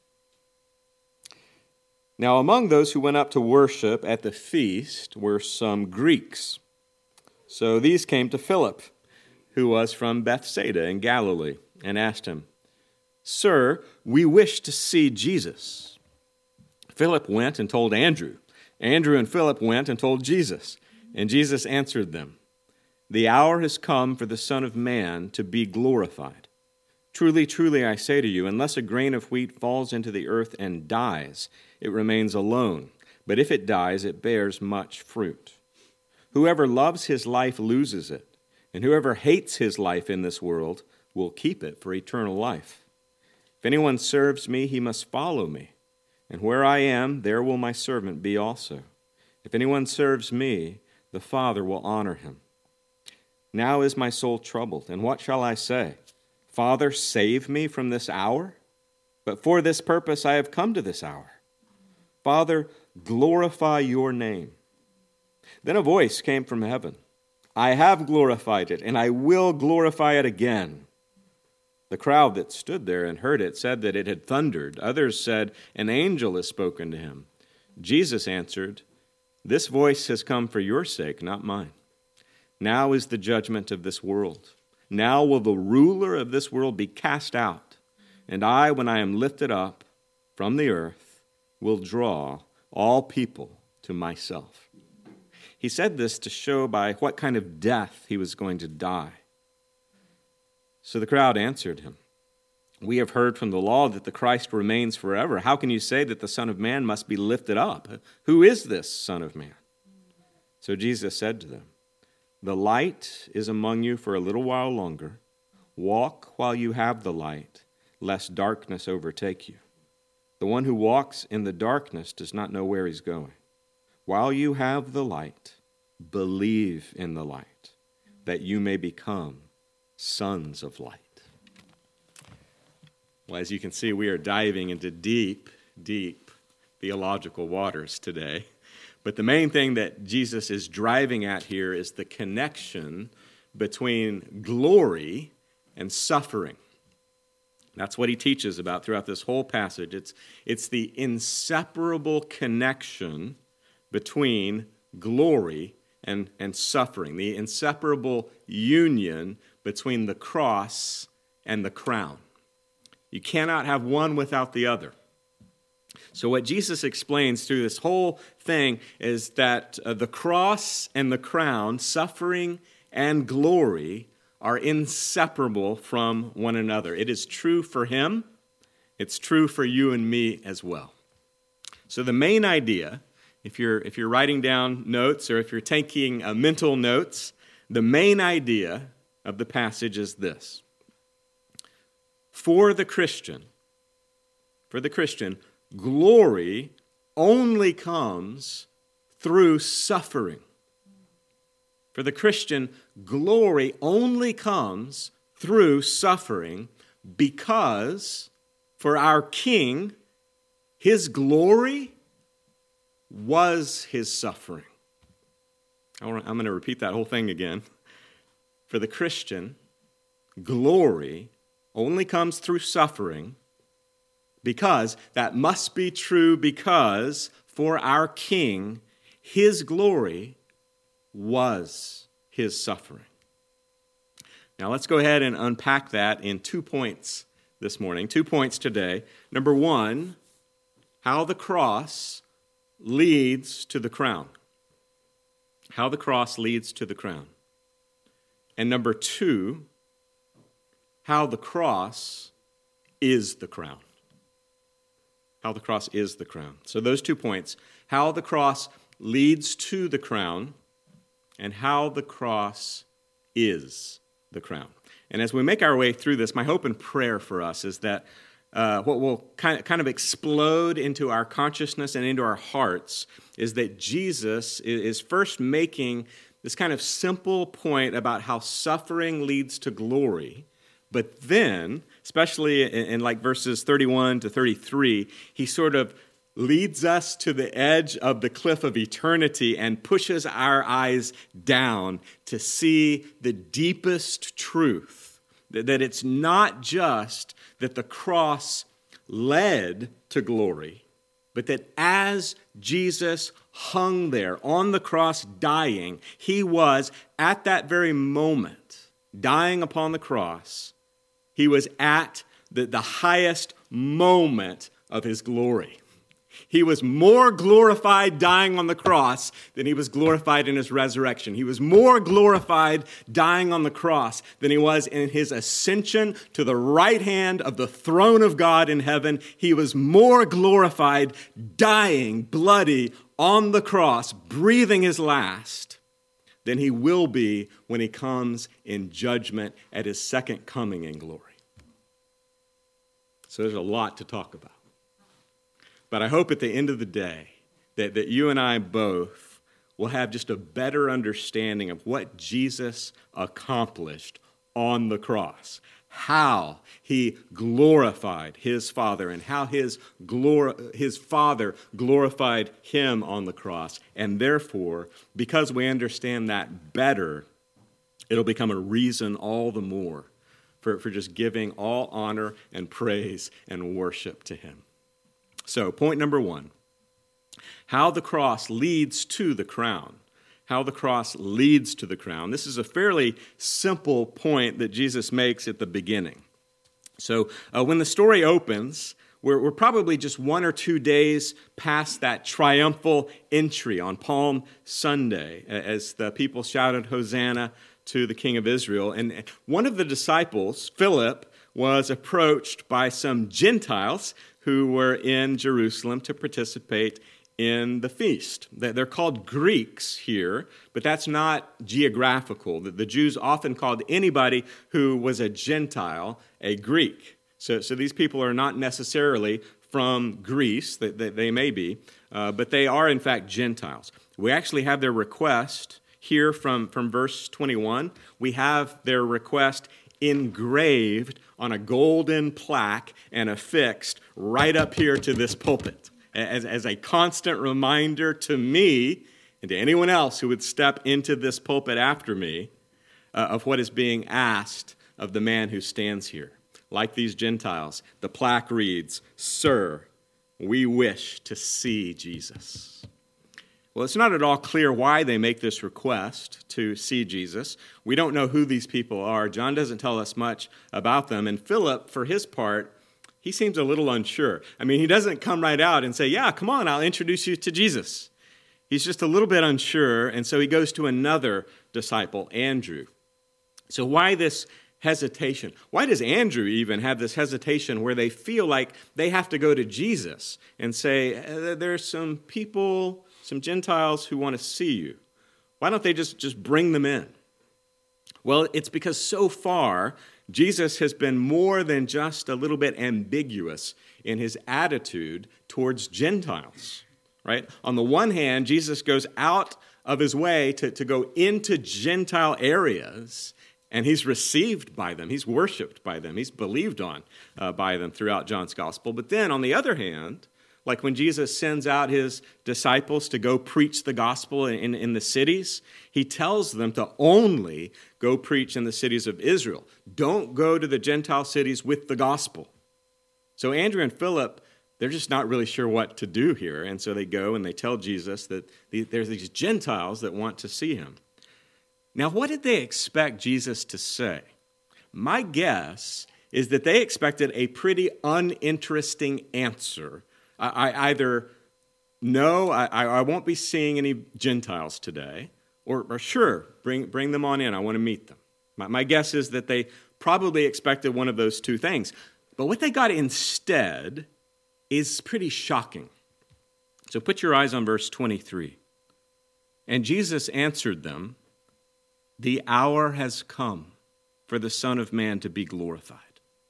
Now, among those who went up to worship at the feast were some Greeks. So these came to Philip, who was from Bethsaida in Galilee, and asked him, "Sir, we wish to see Jesus." Philip went and told Andrew. Andrew and Philip went and told Jesus. And Jesus answered them, "The hour has come for the Son of Man to be glorified. Truly, truly, I say to you, unless a grain of wheat falls into the earth and dies, it remains alone. But if it dies, it bears much fruit. Whoever loves his life loses it, and whoever hates his life in this world will keep it for eternal life. If anyone serves me, he must follow me, and where I am, there will my servant be also. If anyone serves me, the Father will honor him. Now is my soul troubled, and what shall I say? Father, save me from this hour? But for this purpose I have come to this hour. Father, glorify your name." Then a voice came from heaven. "I have glorified it, and I will glorify it again." The crowd that stood there and heard it said that it had thundered. Others said, "An angel has spoken to him." Jesus answered, "This voice has come for your sake, not mine. Now is the judgment of this world. Now will the ruler of this world be cast out, and I, when I am lifted up from the earth, will draw all people to myself." He said this to show by what kind of death he was going to die. So the crowd answered him, "We have heard from the law that the Christ remains forever. How can you say that the Son of Man must be lifted up? Who is this Son of Man?" So Jesus said to them, "The light is among you for a little while longer. Walk while you have the light, lest darkness overtake you. The one who walks in the darkness does not know where he's going. While you have the light, believe in the light, that you may become sons of light." Well, as you can see, we are diving into deep, deep theological waters today. But the main thing that Jesus is driving at here is the connection between glory and suffering. That's what he teaches about throughout this whole passage. It's, it's the inseparable connection between glory and, and suffering, the inseparable union between the cross and the crown. You cannot have one without the other. So what Jesus explains through this whole thing is that uh, the cross and the crown, suffering and glory, are inseparable from one another. It is true for him. It's true for you and me as well. So the main idea, if you're if you're writing down notes or if you're taking uh, mental notes, the main idea of the passage is this. For the Christian, for the Christian, glory only comes through suffering. For the Christian, glory only comes through suffering because for our King, his glory was his suffering. I'm going to repeat that whole thing again. For the Christian, glory only comes through suffering because that must be true because for our King, his glory was his suffering. Now let's go ahead and unpack that in two points this morning, two points today. Number one, how the cross leads to the crown. How the cross leads to the crown. And number two, how the cross is the crown. How the cross is the crown. So those two points, how the cross leads to the crown and how the cross is the crown. And as we make our way through this, my hope and prayer for us is that uh, what will kind of, kind of explode into our consciousness and into our hearts is that Jesus is first making this kind of simple point about how suffering leads to glory. But then, especially in, in like verses thirty-one to thirty-three, he sort of leads us to the edge of the cliff of eternity and pushes our eyes down to see the deepest truth, that, that it's not just that the cross led to glory, but that as Jesus hung there on the cross dying, he was at that very moment, dying upon the cross, he was at the, the highest moment of his glory. He was more glorified dying on the cross than he was glorified in his resurrection. He was more glorified dying on the cross than he was in his ascension to the right hand of the throne of God in heaven. He was more glorified dying bloody on the cross, breathing his last, than he will be when he comes in judgment at his second coming in glory. So there's a lot to talk about. But I hope at the end of the day that, that you and I both will have just a better understanding of what Jesus accomplished on the cross, how he glorified his Father and how his, glor- his Father glorified him on the cross. And therefore, because we understand that better, it'll become a reason all the more for, for just giving all honor and praise and worship to him. So, point number one, how the cross leads to the crown. How the cross leads to the crown. This is a fairly simple point that Jesus makes at the beginning. So, uh, when the story opens, we're, we're probably just one or two days past that triumphal entry on Palm Sunday as the people shouted, Hosanna to the King of Israel. And one of the disciples, Philip, was approached by some Gentiles who were in Jerusalem to participate in the feast. They're called Greeks here, but that's not geographical. The Jews often called anybody who was a Gentile a Greek. So, so these people are not necessarily from Greece, that they, they may be, uh, but they are in fact Gentiles. We actually have their request here from, from verse twenty-one. We have their request engraved on a golden plaque and affixed right up here to this pulpit as, as a constant reminder to me and to anyone else who would step into this pulpit after me uh, of what is being asked of the man who stands here. Like these Gentiles, the plaque reads, "Sir, we wish to see Jesus." Well, it's not at all clear why they make this request to see Jesus. We don't know who these people are. John doesn't tell us much about them. And Philip, for his part, he he seems a little unsure. I mean, he doesn't come right out and say, yeah, come on, I'll introduce you to Jesus. He's just a little bit unsure, and so he goes to another disciple, Andrew. So why this hesitation? Why does Andrew even have this hesitation where they feel like they have to go to Jesus and say, there's some people, some Gentiles who want to see you? Why don't they just, just bring them in? Well, it's because so far, Jesus has been more than just a little bit ambiguous in his attitude towards Gentiles, right? On the one hand, Jesus goes out of his way to, to go into Gentile areas, and he's received by them. He's worshiped by them. He's believed on uh, by them throughout John's gospel. But then, on the other hand, like when Jesus sends out his disciples to go preach the gospel in, in, in the cities, he tells them to only go preach in the cities of Israel. Don't go to the Gentile cities with the gospel. So Andrew and Philip, they're just not really sure what to do here. And so they go and they tell Jesus that the, there's these Gentiles that want to see him. Now, what did they expect Jesus to say? My guess is that they expected a pretty uninteresting answer. I, I either, no, I, I won't be seeing any Gentiles today, or, or sure, bring, bring them on in. I want to meet them. My, my guess is that they probably expected one of those two things. But what they got instead is pretty shocking. So put your eyes on verse twenty-three. And Jesus answered them, the hour has come for the Son of Man to be glorified.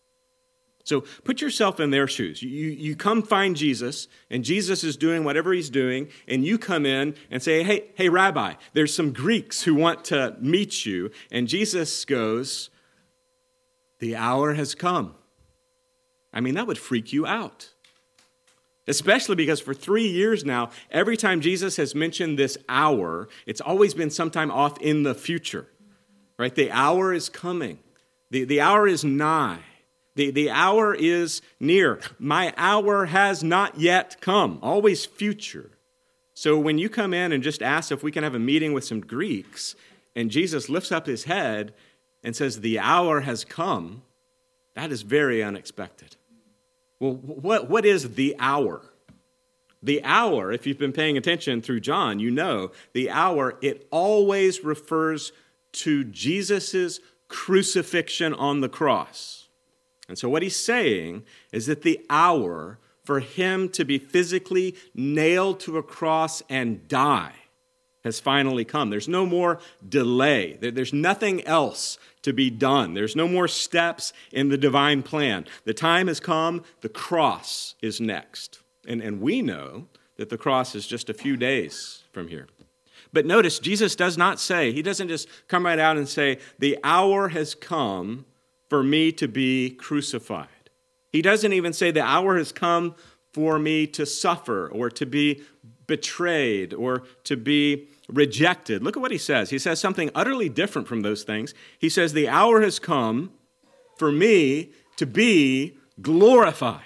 So put yourself in their shoes. You, you come find Jesus, and Jesus is doing whatever he's doing, and you come in and say, hey, hey, Rabbi, there's some Greeks who want to meet you. And Jesus goes, the hour has come. I mean, that would freak you out. Especially because for three years now, every time Jesus has mentioned this hour, it's always been sometime off in the future, right? The hour is coming. The, the hour is nigh. The, the hour is near. My hour has not yet come, always future. So when you come in and just ask if we can have a meeting with some Greeks, and Jesus lifts up his head and says, the hour has come, that is very unexpected. Well, what, what is the hour? The hour, if you've been paying attention through John, you know the hour, it always refers to Jesus' crucifixion on the cross. And so what he's saying is that the hour for him to be physically nailed to a cross and die has finally come. There's no more delay. There's nothing else to be done. There's no more steps in the divine plan. The time has come. The cross is next. And, and we know that the cross is just a few days from here. But notice, Jesus does not say, he doesn't just come right out and say, the hour has come for me to be crucified. He doesn't even say the hour has come for me to suffer or to be betrayed or to be rejected. Look at what he says. He says something utterly different from those things. He says, the hour has come for me to be glorified.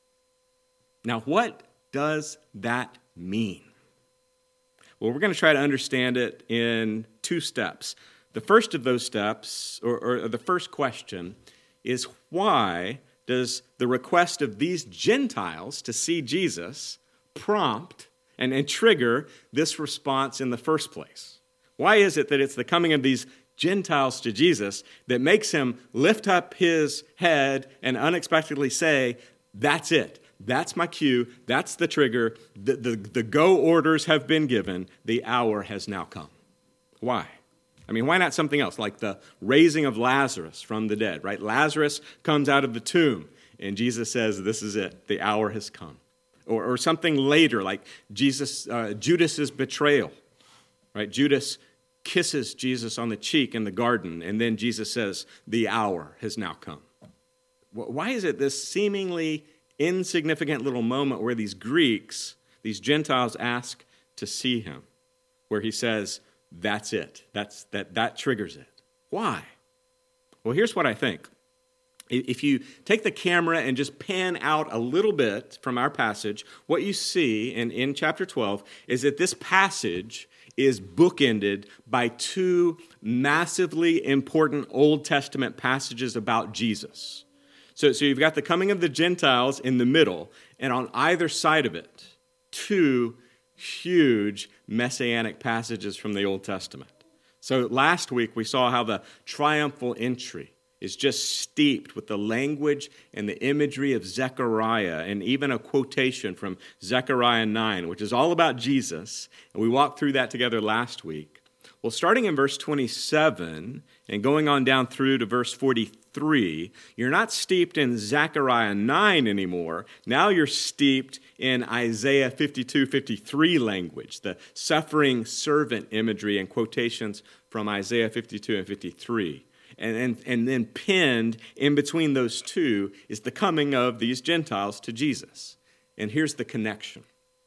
Now, what does that mean? Well, we're going to try to understand it in two steps. The first of those steps, or, or the first question, is why does the request of these Gentiles to see Jesus prompt and, and trigger this response in the first place? Why is it that it's the coming of these Gentiles to Jesus that makes him lift up his head and unexpectedly say, that's it. That's my cue. That's the trigger. The, the, the go orders have been given. The hour has now come. Why? I mean, why not something else, like the raising of Lazarus from the dead, right? Lazarus comes out of the tomb, and Jesus says, this is it. The hour has come. Or, or something later, like Jesus, uh, Judas's betrayal, right? Judas kisses Jesus on the cheek in the garden, and then Jesus says, the hour has now come. Why is it this seemingly insignificant little moment where these Greeks, these Gentiles ask to see him, where he says, that's it. That's, that, that triggers it. Why? Well, here's what I think. If you take the camera and just pan out a little bit from our passage, what you see in, in chapter twelve is that this passage is bookended by two massively important Old Testament passages about Jesus. So, so you've got the coming of the Gentiles in the middle, and on either side of it, two huge messianic passages from the Old Testament. So last week we saw how the triumphal entry is just steeped with the language and the imagery of Zechariah, and even a quotation from Zechariah nine, which is all about Jesus. And we walked through that together last week. Well, starting in verse twenty-seven and going on down through to verse forty-three, you're not steeped in Zechariah nine anymore. Now you're steeped in Isaiah fifty-two fifty-three language, the suffering servant imagery and quotations from Isaiah fifty-two and fifty-three. And, and, and then pinned in between those two is the coming of these Gentiles to Jesus. And here's the connection.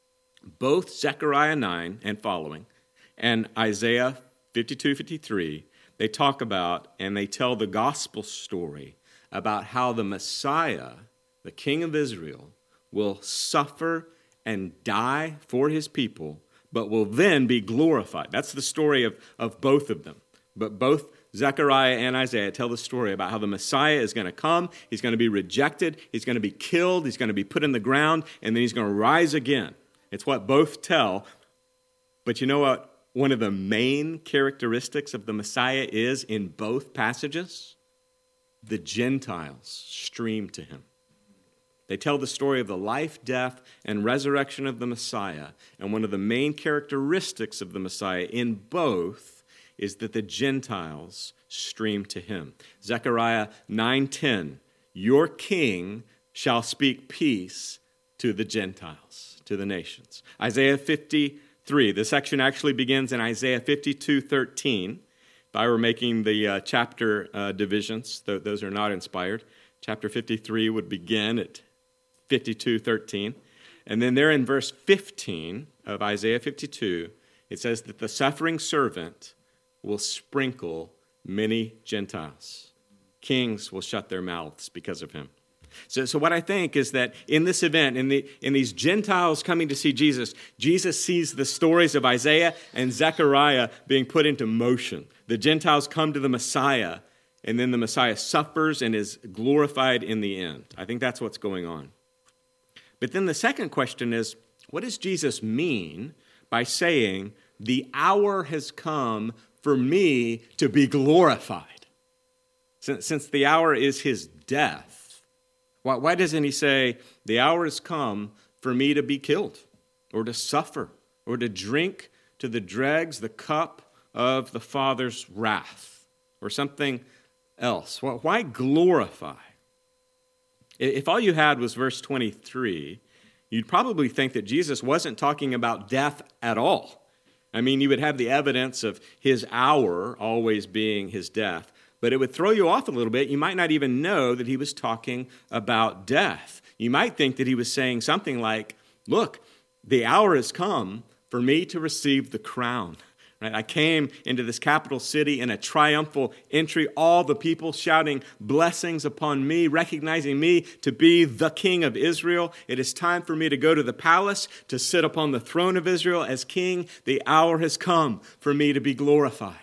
Both Zechariah nine and following and Isaiah fifty-two fifty-three, they talk about and they tell the gospel story about how the Messiah, the King of Israel, will suffer and die for his people, but will then be glorified. That's the story of, of both of them. But both Zechariah and Isaiah tell the story about how the Messiah is going to come, he's going to be rejected, he's going to be killed, he's going to be put in the ground, and then he's going to rise again. It's what both tell. But you know what one of the main characteristics of the Messiah is in both passages? The Gentiles stream to him. They tell the story of the life, death, and resurrection of the Messiah. And one of the main characteristics of the Messiah in both is that the Gentiles stream to him. Zechariah nine ten, your king shall speak peace to the Gentiles, to the nations. Isaiah fifty-three, the section actually begins in Isaiah fifty-two thirteen. If I were making the uh, chapter uh, divisions, th- those are not inspired. Chapter fifty-three would begin at fifty-two thirteen. And then there in verse fifteen of Isaiah fifty-two, it says that the suffering servant will sprinkle many Gentiles. Kings will shut their mouths because of him. So, so what I think is that in this event, in, the, in these Gentiles coming to see Jesus, Jesus sees the stories of Isaiah and Zechariah being put into motion. The Gentiles come to the Messiah, and then the Messiah suffers and is glorified in the end. I think that's what's going on. But then the second question is, what does Jesus mean by saying, the hour has come for me to be glorified? Since, since the hour is his death, why, why doesn't he say, the hour has come for me to be killed, or to suffer, or to drink to the dregs the cup of the Father's wrath, or something else? Why glorify? If all you had was verse twenty-three, you'd probably think that Jesus wasn't talking about death at all. I mean, you would have the evidence of his hour always being his death, but it would throw you off a little bit. You might not even know that he was talking about death. You might think that he was saying something like, look, the hour has come for me to receive the crown. Right? I came into this capital city in a triumphal entry, all the people shouting blessings upon me, recognizing me to be the King of Israel. It is time for me to go to the palace, to sit upon the throne of Israel as king. The hour has come for me to be glorified.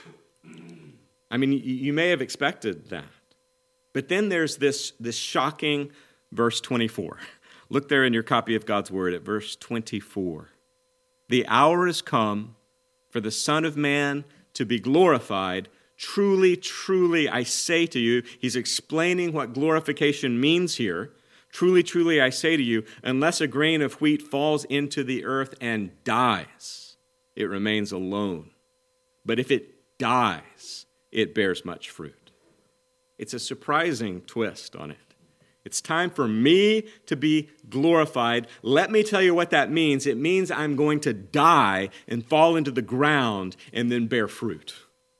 I mean, you may have expected that. But then there's this, this shocking verse twenty-four. Look there in your copy of God's Word at verse twenty-four. The hour has come for the Son of Man to be glorified. Truly, truly, I say to you, he's explaining what glorification means here. Truly, truly, I say to you, unless a grain of wheat falls into the earth and dies, it remains alone. But if it dies, it bears much fruit. It's a surprising twist on it. It's time for me to be glorified. Let me tell you what that means. It means I'm going to die and fall into the ground and then bear fruit.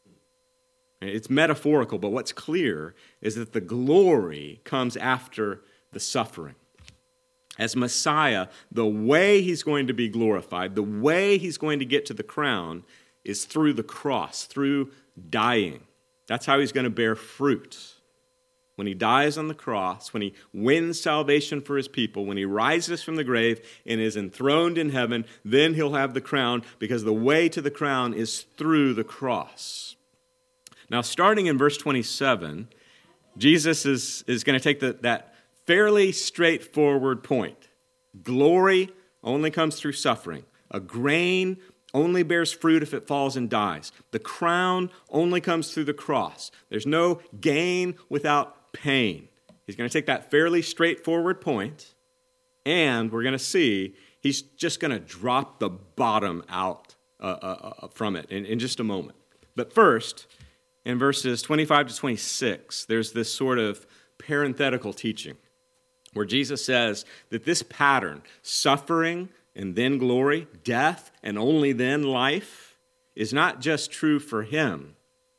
It's metaphorical, but what's clear is that the glory comes after the suffering. As Messiah, the way he's going to be glorified, the way he's going to get to the crown is through the cross, through dying. That's how he's going to bear fruit. When he dies on the cross, when he wins salvation for his people, when he rises from the grave and is enthroned in heaven, then he'll have the crown, because the way to the crown is through the cross. Now, starting in verse twenty-seven, Jesus is, is going to take the, that fairly straightforward point. Glory only comes through suffering. A grain only bears fruit if it falls and dies. The crown only comes through the cross. There's no gain without pain. He's going to take that fairly straightforward point, and we're going to see he's just going to drop the bottom out uh, uh, from it in, in just a moment. But first, in verses twenty-five to twenty-six, there's this sort of parenthetical teaching where Jesus says that this pattern, suffering and then glory, death and only then life, is not just true for him.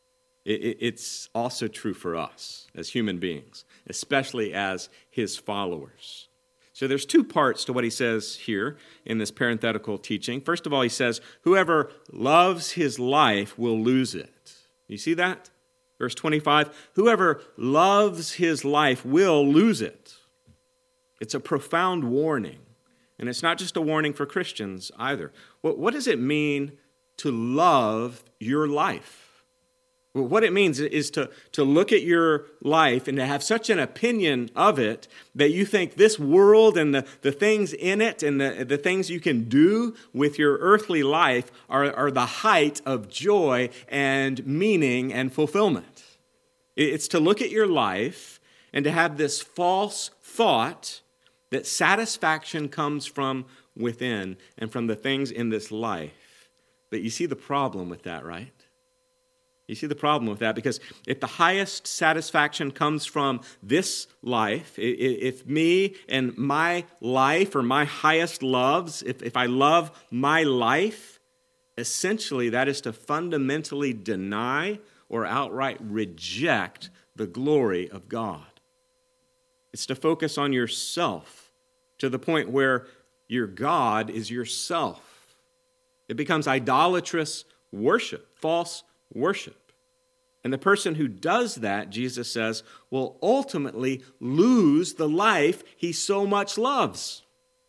It's also true for us as human beings, especially as his followers. So there's two parts to what he says here in this parenthetical teaching. First of all, he says, whoever loves his life will lose it. You see that? Verse twenty-five, whoever loves his life will lose it. It's a profound warning. And it's not just a warning for Christians either. What, what does it mean to love your life? Well, what it means is to, to look at your life and to have such an opinion of it that you think this world and the, the things in it and the, the things you can do with your earthly life are, are the height of joy and meaning and fulfillment. It's to look at your life and to have this false thought that satisfaction comes from within and from the things in this life. But you see the problem with that, right? You see the problem with that, because if the highest satisfaction comes from this life, if me and my life or my highest loves, if, if I love my life, essentially that is to fundamentally deny or outright reject the glory of God. It's to focus on yourself to the point where your God is yourself. It becomes idolatrous worship, false worship. And the person who does that, Jesus says, will ultimately lose the life he so much loves.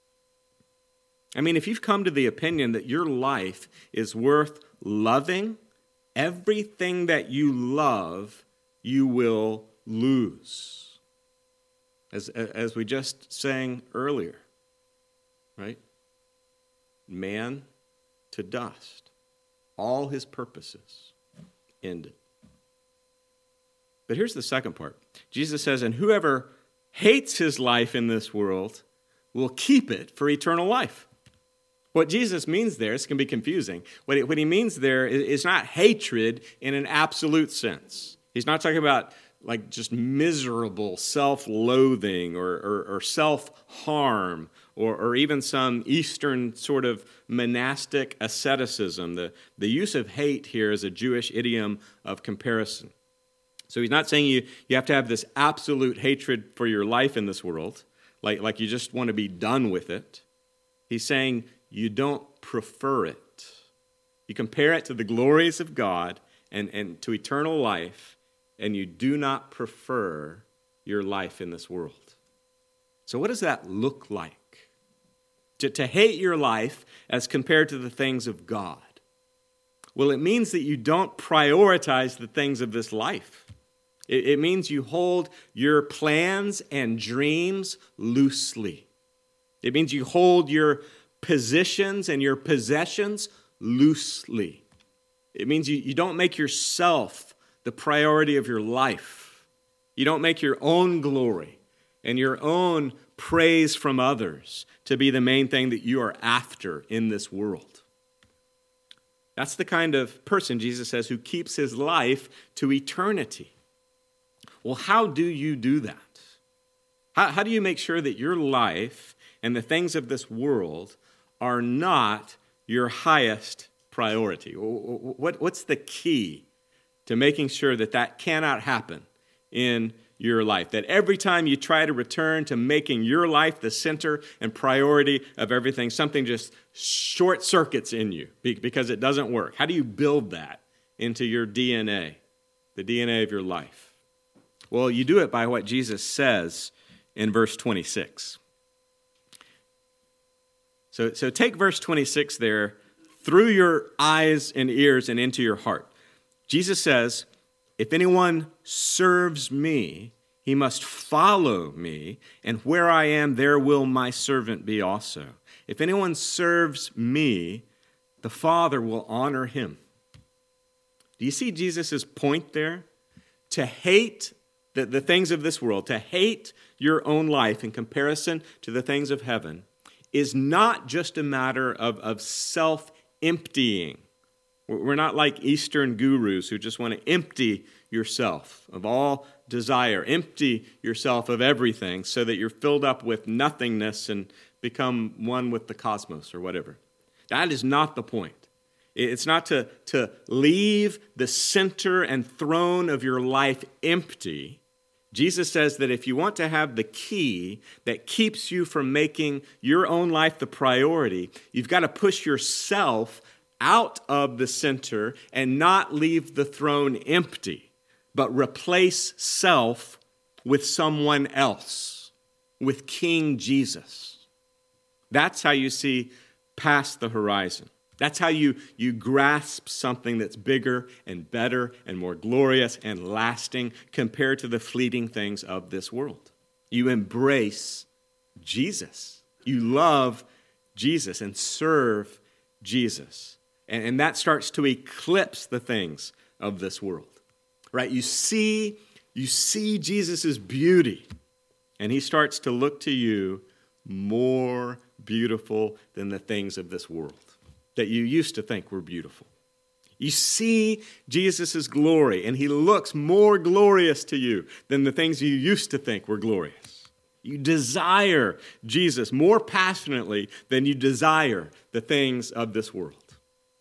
I mean, if you've come to the opinion that your life is worth loving, everything that you love, you will lose. As, as we just sang earlier, right? Man to dust. All his purposes ended. But here's the second part. Jesus says, and whoever hates his life in this world will keep it for eternal life. What Jesus means there, this can be confusing. What he, what he means there is, is not hatred in an absolute sense. He's not talking about like just miserable self-loathing or, or, or self-harm or, or even some Eastern sort of monastic asceticism. The, the use of hate here is a Jewish idiom of comparison. So he's not saying you, you have to have this absolute hatred for your life in this world, like, like you just want to be done with it. He's saying you don't prefer it. You compare it to the glories of God and, and to eternal life, and you do not prefer your life in this world. So what does that look like? To, to hate your life as compared to the things of God. Well, it means that you don't prioritize the things of this life. It, it means you hold your plans and dreams loosely. It means you hold your positions and your possessions loosely. It means you, you don't make yourself the priority of your life. You don't make your own glory and your own praise from others to be the main thing that you are after in this world. That's the kind of person, Jesus says, who keeps his life to eternity. Well, how do you do that? How, how do you make sure that your life and the things of this world are not your highest priority? What, what's the key to making sure that that cannot happen in your life? That every time you try to return to making your life the center and priority of everything, something just short circuits in you because it doesn't work. How do you build that into your D N A, the D N A of your life? Well, you do it by what Jesus says in verse twenty-six. So, so take verse twenty-six there through your eyes and ears and into your heart. Jesus says, if anyone serves me, He must follow me, and where I am, there will my servant be also. If anyone serves me, the Father will honor him. Do you see Jesus' point there? To hate the, the things of this world, to hate your own life in comparison to the things of heaven, is not just a matter of, of self-emptying. We're not like Eastern gurus who just want to empty yourself of all desire, empty yourself of everything so that you're filled up with nothingness and become one with the cosmos or whatever. That is not the point. It's not to, to leave the center and throne of your life empty. Jesus says that if you want to have the key that keeps you from making your own life the priority, you've got to push yourself out of the center and not leave the throne empty, but replace self with someone else, with King Jesus. That's how you see past the horizon. That's how you, you grasp something that's bigger and better and more glorious and lasting compared to the fleeting things of this world. You embrace Jesus. You love Jesus and serve Jesus. And, and that starts to eclipse the things of this world. Right? You see, you see Jesus' beauty, and he starts to look to you more beautiful than the things of this world that you used to think were beautiful. You see Jesus' glory, and he looks more glorious to you than the things you used to think were glorious. You desire Jesus more passionately than you desire the things of this world.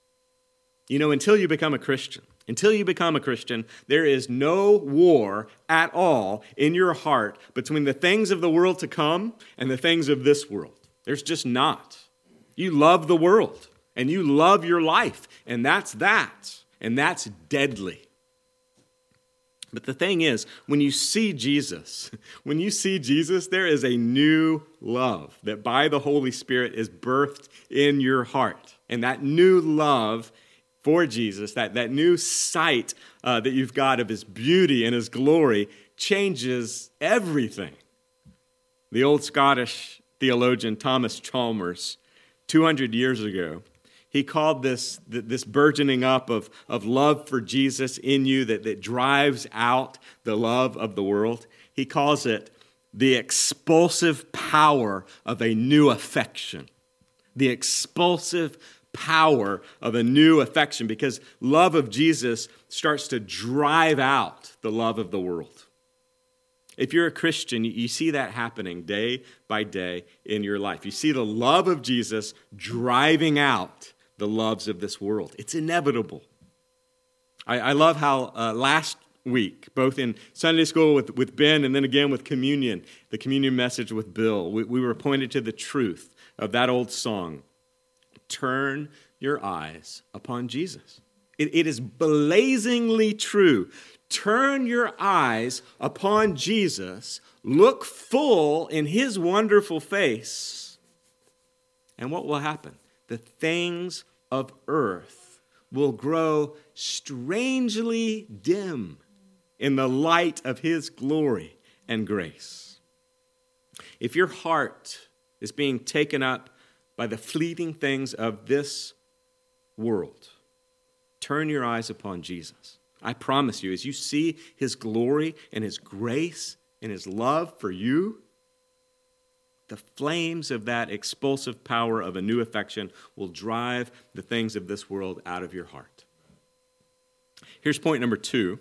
You know, until you become a Christian, Until you become a Christian, there is no war at all in your heart between the things of the world to come and the things of this world. There's just not. You love the world, and you love your life, and that's that, and that's deadly. But the thing is, when you see Jesus, when you see Jesus, there is a new love that by the Holy Spirit is birthed in your heart. And that new love for Jesus, that, that new sight uh, that you've got of his beauty and his glory changes everything. The old Scottish theologian Thomas Chalmers, two hundred years ago, he called this, this burgeoning up of, of love for Jesus in you that, that drives out the love of the world. He calls it the expulsive power of a new affection. The expulsive power of a new affection, because love of Jesus starts to drive out the love of the world. If you're a Christian, you see that happening day by day in your life. You see the love of Jesus driving out the loves of this world. It's inevitable. I, I love how uh, last week, both in Sunday school with, with Ben and then again with communion, the communion message with Bill, we, we were pointed to the truth of that old song, "Turn your eyes upon Jesus." It, it is blazingly true. Turn your eyes upon Jesus, look full in his wonderful face, and what will happen? The things of earth will grow strangely dim in the light of his glory and grace. If your heart is being taken up by the fleeting things of this world, turn your eyes upon Jesus. I promise you, as you see his glory and his grace and his love for you, the flames of that expulsive power of a new affection will drive the things of this world out of your heart. Here's point number two.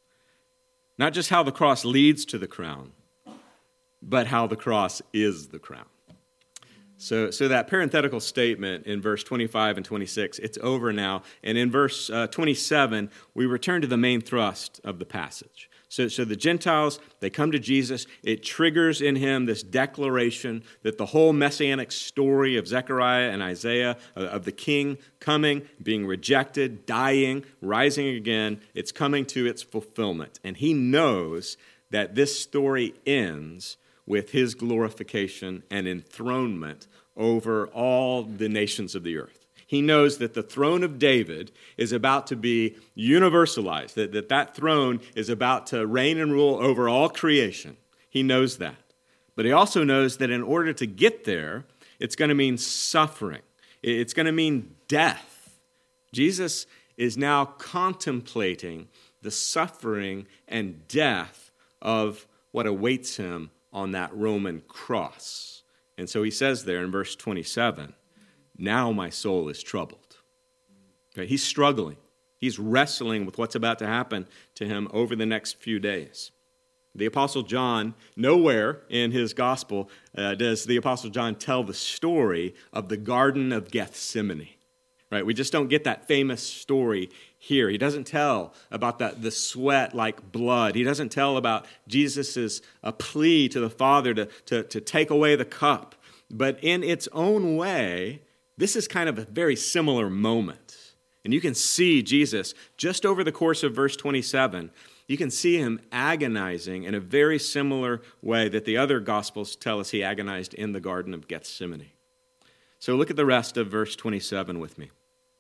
Not just how the cross leads to the crown, but how the cross is the crown. So, so that parenthetical statement in verse twenty-five and twenty-six, it's over now. And in verse uh, twenty-seven, we return to the main thrust of the passage. So, so the Gentiles, they come to Jesus. It triggers in him this declaration that the whole messianic story of Zechariah and Isaiah, of the king coming, being rejected, dying, rising again, it's coming to its fulfillment. And he knows that this story ends with his glorification and enthronement over all the nations of the earth. He knows that the throne of David is about to be universalized, that that, that throne is about to reign and rule over all creation. He knows that. But he also knows that in order to get there, it's going to mean suffering. It's going to mean death. Jesus is now contemplating the suffering and death of what awaits him on that Roman cross. And so he says there in verse twenty-seven, now my soul is troubled. Okay, he's struggling. He's wrestling with what's about to happen to him over the next few days. The Apostle John, nowhere in his gospel uh, does the Apostle John tell the story of the Garden of Gethsemane. Right? We just don't get that famous story here. He doesn't tell about the, the sweat like blood. He doesn't tell about Jesus' uh, plea to the Father to, to, to take away the cup. But in its own way, this is kind of a very similar moment. And you can see Jesus, just over the course of verse twenty-seven, you can see him agonizing in a very similar way that the other Gospels tell us he agonized in the Garden of Gethsemane. So look at the rest of verse twenty-seven with me.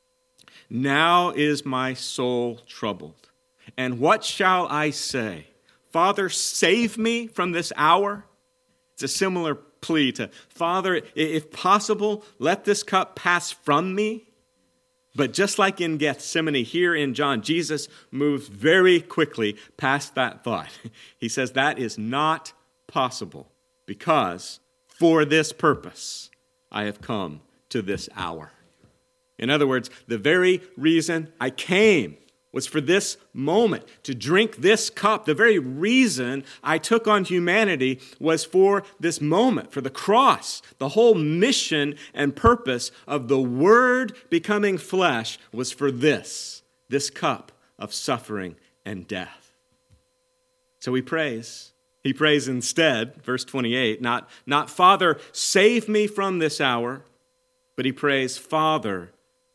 Now is my soul troubled, and what shall I say? Father, save me from this hour. It's a similar plea to, Father, if possible, let this cup pass from me. But just like in Gethsemane, here in John, Jesus moves very quickly past that thought. He says that is not possible because for this purpose I have come to this hour. In other words, the very reason I came was for this moment, to drink this cup. The very reason I took on humanity was for this moment, for the cross. The whole mission and purpose of the Word becoming flesh was for this, this cup of suffering and death. So he prays. He prays instead, verse twenty-eight, not, not Father, save me from this hour, but he prays, Father,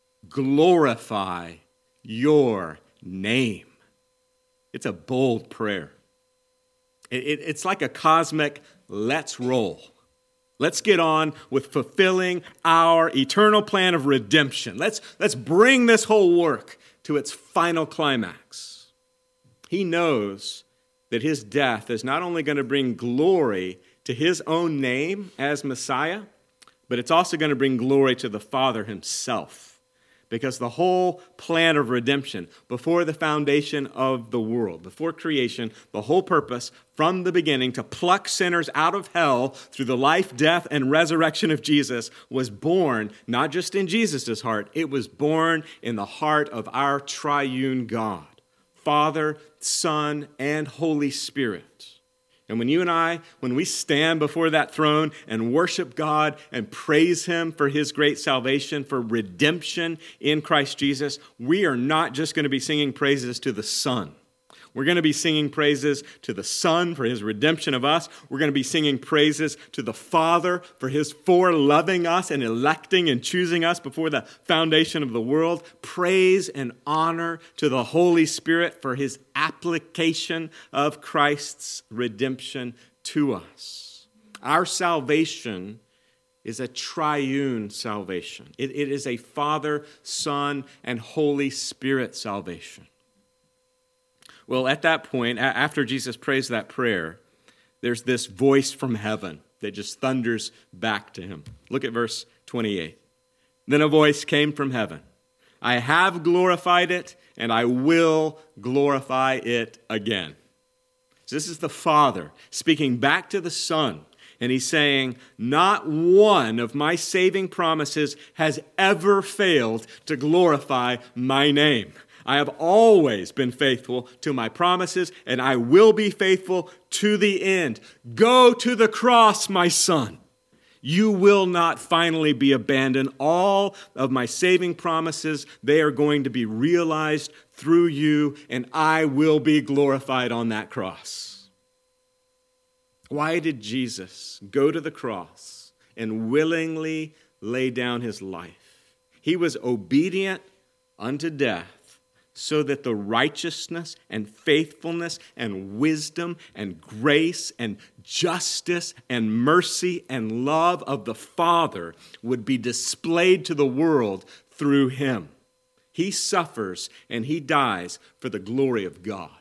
glorify your name. It's a bold prayer. It, it, it's like a cosmic let's roll. Let's get on with fulfilling our eternal plan of redemption. Let's, let's bring this whole work to its final climax. He knows that his death is not only going to bring glory to his own name as Messiah, but it's also going to bring glory to the Father himself. Because the whole plan of redemption, before the foundation of the world, before creation, the whole purpose from the beginning to pluck sinners out of hell through the life, death, and resurrection of Jesus was born not just in Jesus' heart, it was born in the heart of our triune God, Father, Son, and Holy Spirit. And when you and I, when we stand before that throne and worship God and praise him for his great salvation, for redemption in Christ Jesus, we are not just going to be singing praises to the Son. We're going to be singing praises to the Son for his redemption of us. We're going to be singing praises to the Father for his for loving us and electing and choosing us before the foundation of the world. Praise and honor to the Holy Spirit for his application of Christ's redemption to us. Our salvation is a triune salvation. It, it is a Father, Son, and Holy Spirit salvation. Well, at that point, after Jesus prays that prayer, there's this voice from heaven that just thunders back to him. Look at verse twenty-eight. Then a voice came from heaven. I have glorified it, and I will glorify it again. So this is the Father speaking back to the Son, and he's saying, not one of my saving promises has ever failed to glorify my name. I have always been faithful to my promises, and I will be faithful to the end. Go to the cross, my son. You will not finally be abandoned. All of my saving promises, they are going to be realized through you, and I will be glorified on that cross. Why did Jesus go to the cross and willingly lay down his life? He was obedient unto death, so that the righteousness and faithfulness and wisdom and grace and justice and mercy and love of the Father would be displayed to the world through him. He suffers and he dies for the glory of God.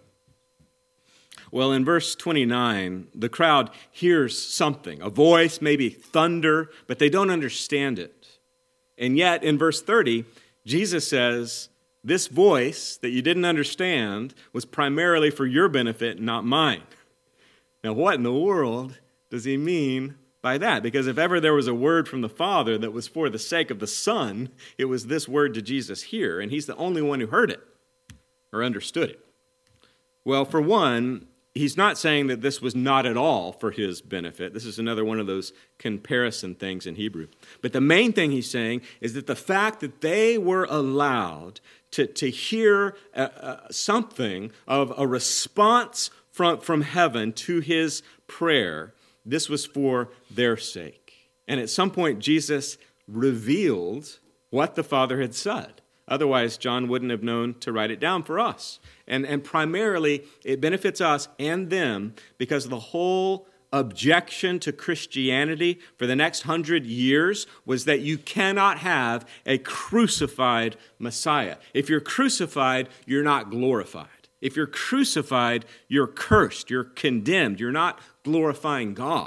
Well, in verse twenty-nine, the crowd hears something, a voice, maybe thunder, but they don't understand it. And yet, in verse thirty, Jesus says, this voice that you didn't understand was primarily for your benefit, not mine. Now, what in the world does he mean by that? Because if ever there was a word from the Father that was for the sake of the Son, it was this word to Jesus here, and he's the only one who heard it or understood it. Well, for one, he's not saying that this was not at all for his benefit. This is another one of those comparison things in Hebrew. But the main thing he's saying is that the fact that they were allowed to, to hear uh, uh, something of a response from, from heaven to his prayer, this was for their sake. And at some point, Jesus revealed what the Father had said. Otherwise, John wouldn't have known to write it down for us. And, and primarily, it benefits us and them because the whole objection to Christianity for the next hundred years was that you cannot have a crucified Messiah. If you're crucified, you're not glorified. If you're crucified, you're cursed, you're condemned, you're not glorifying God.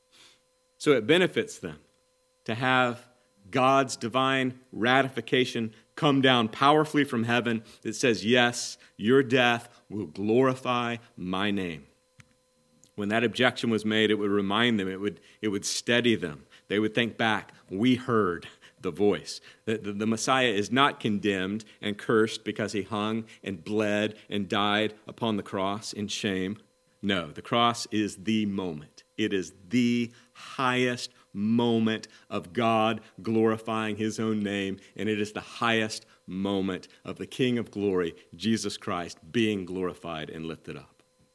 So it benefits them to have God's divine ratification come down powerfully from heaven that says, yes, your death will glorify my name. When that objection was made, it would remind them, it would, it would steady them. They would think back, we heard the voice. The, the, the Messiah is not condemned and cursed because he hung and bled and died upon the cross in shame. No, the cross is the moment. It is the highest moment of God glorifying his own name, and it is the highest moment of the King of glory, Jesus Christ, being glorified and lifted up.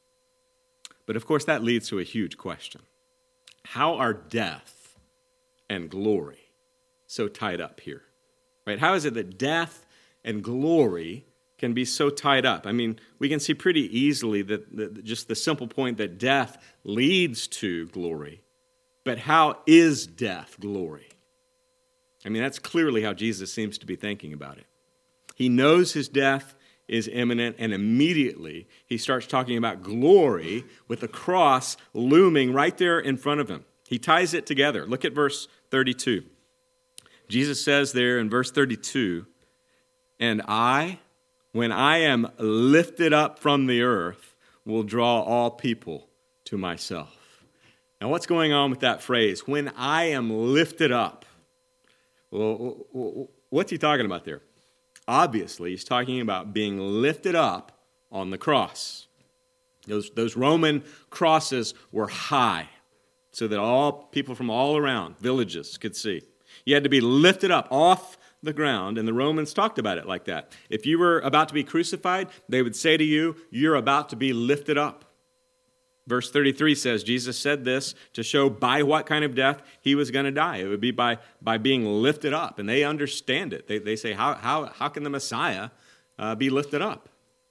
But of course, that leads to a huge question. How are death and glory so tied up here? Right? How is it that death and glory can be so tied up? I mean, we can see pretty easily that, that just the simple point that death leads to glory. But how is death glory? I mean, that's clearly how Jesus seems to be thinking about it. He knows his death is imminent, and immediately he starts talking about glory with the cross looming right there in front of him. He ties it together. Look at verse thirty-two. Jesus says there in verse thirty-two, and I, when I am lifted up from the earth, will draw all people to myself. Now, what's going on with that phrase? When I am lifted up. Well, what's he talking about there? Obviously, he's talking about being lifted up on the cross. Those, those Roman crosses were high so that all people from all around, villages, could see. You had to be lifted up off the ground, and the Romans talked about it like that. If you were about to be crucified, they would say to you, you're about to be lifted up. Verse thirty-three says, Jesus said this to show by what kind of death he was going to die. It would be by, by being lifted up. And they understand it. They, they say, how, how, how can the Messiah uh, be lifted up?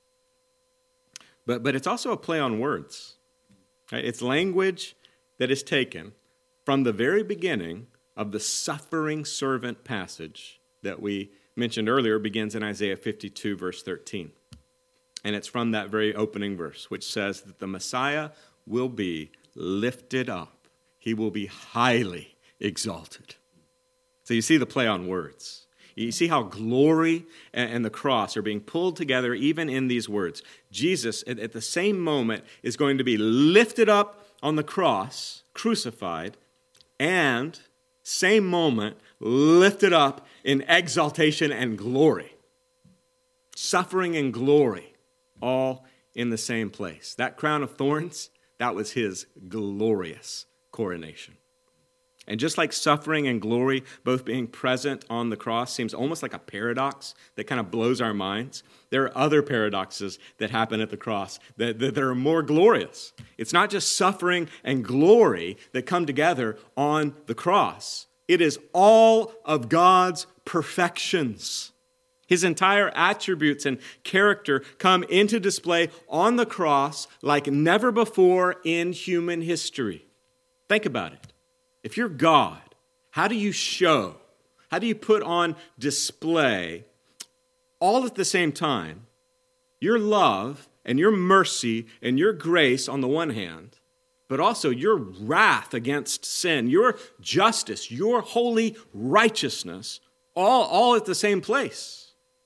But, but it's also a play on words. Right? It's language that is taken from the very beginning of the suffering servant passage that we mentioned earlier, begins in Isaiah fifty-two, verse thirteen. And it's from that very opening verse, which says that the Messiah will be lifted up. He will be highly exalted. So you see the play on words. You see how glory and the cross are being pulled together even in these words. Jesus, at the same moment, is going to be lifted up on the cross, crucified, and same moment, lifted up in exaltation and glory. Suffering and glory. All in the same place. That crown of thorns, that was his glorious coronation. And just like suffering and glory both being present on the cross seems almost like a paradox that kind of blows our minds, there are other paradoxes that happen at the cross that, that, that are more glorious. It's not just suffering and glory that come together on the cross. It is all of God's perfections. His entire attributes and character come into display on the cross like never before in human history. Think about it. If you're God, how do you show, how do you put on display, all at the same time, your love and your mercy and your grace on the one hand, but also your wrath against sin, your justice, your holy righteousness, all, all at the same place?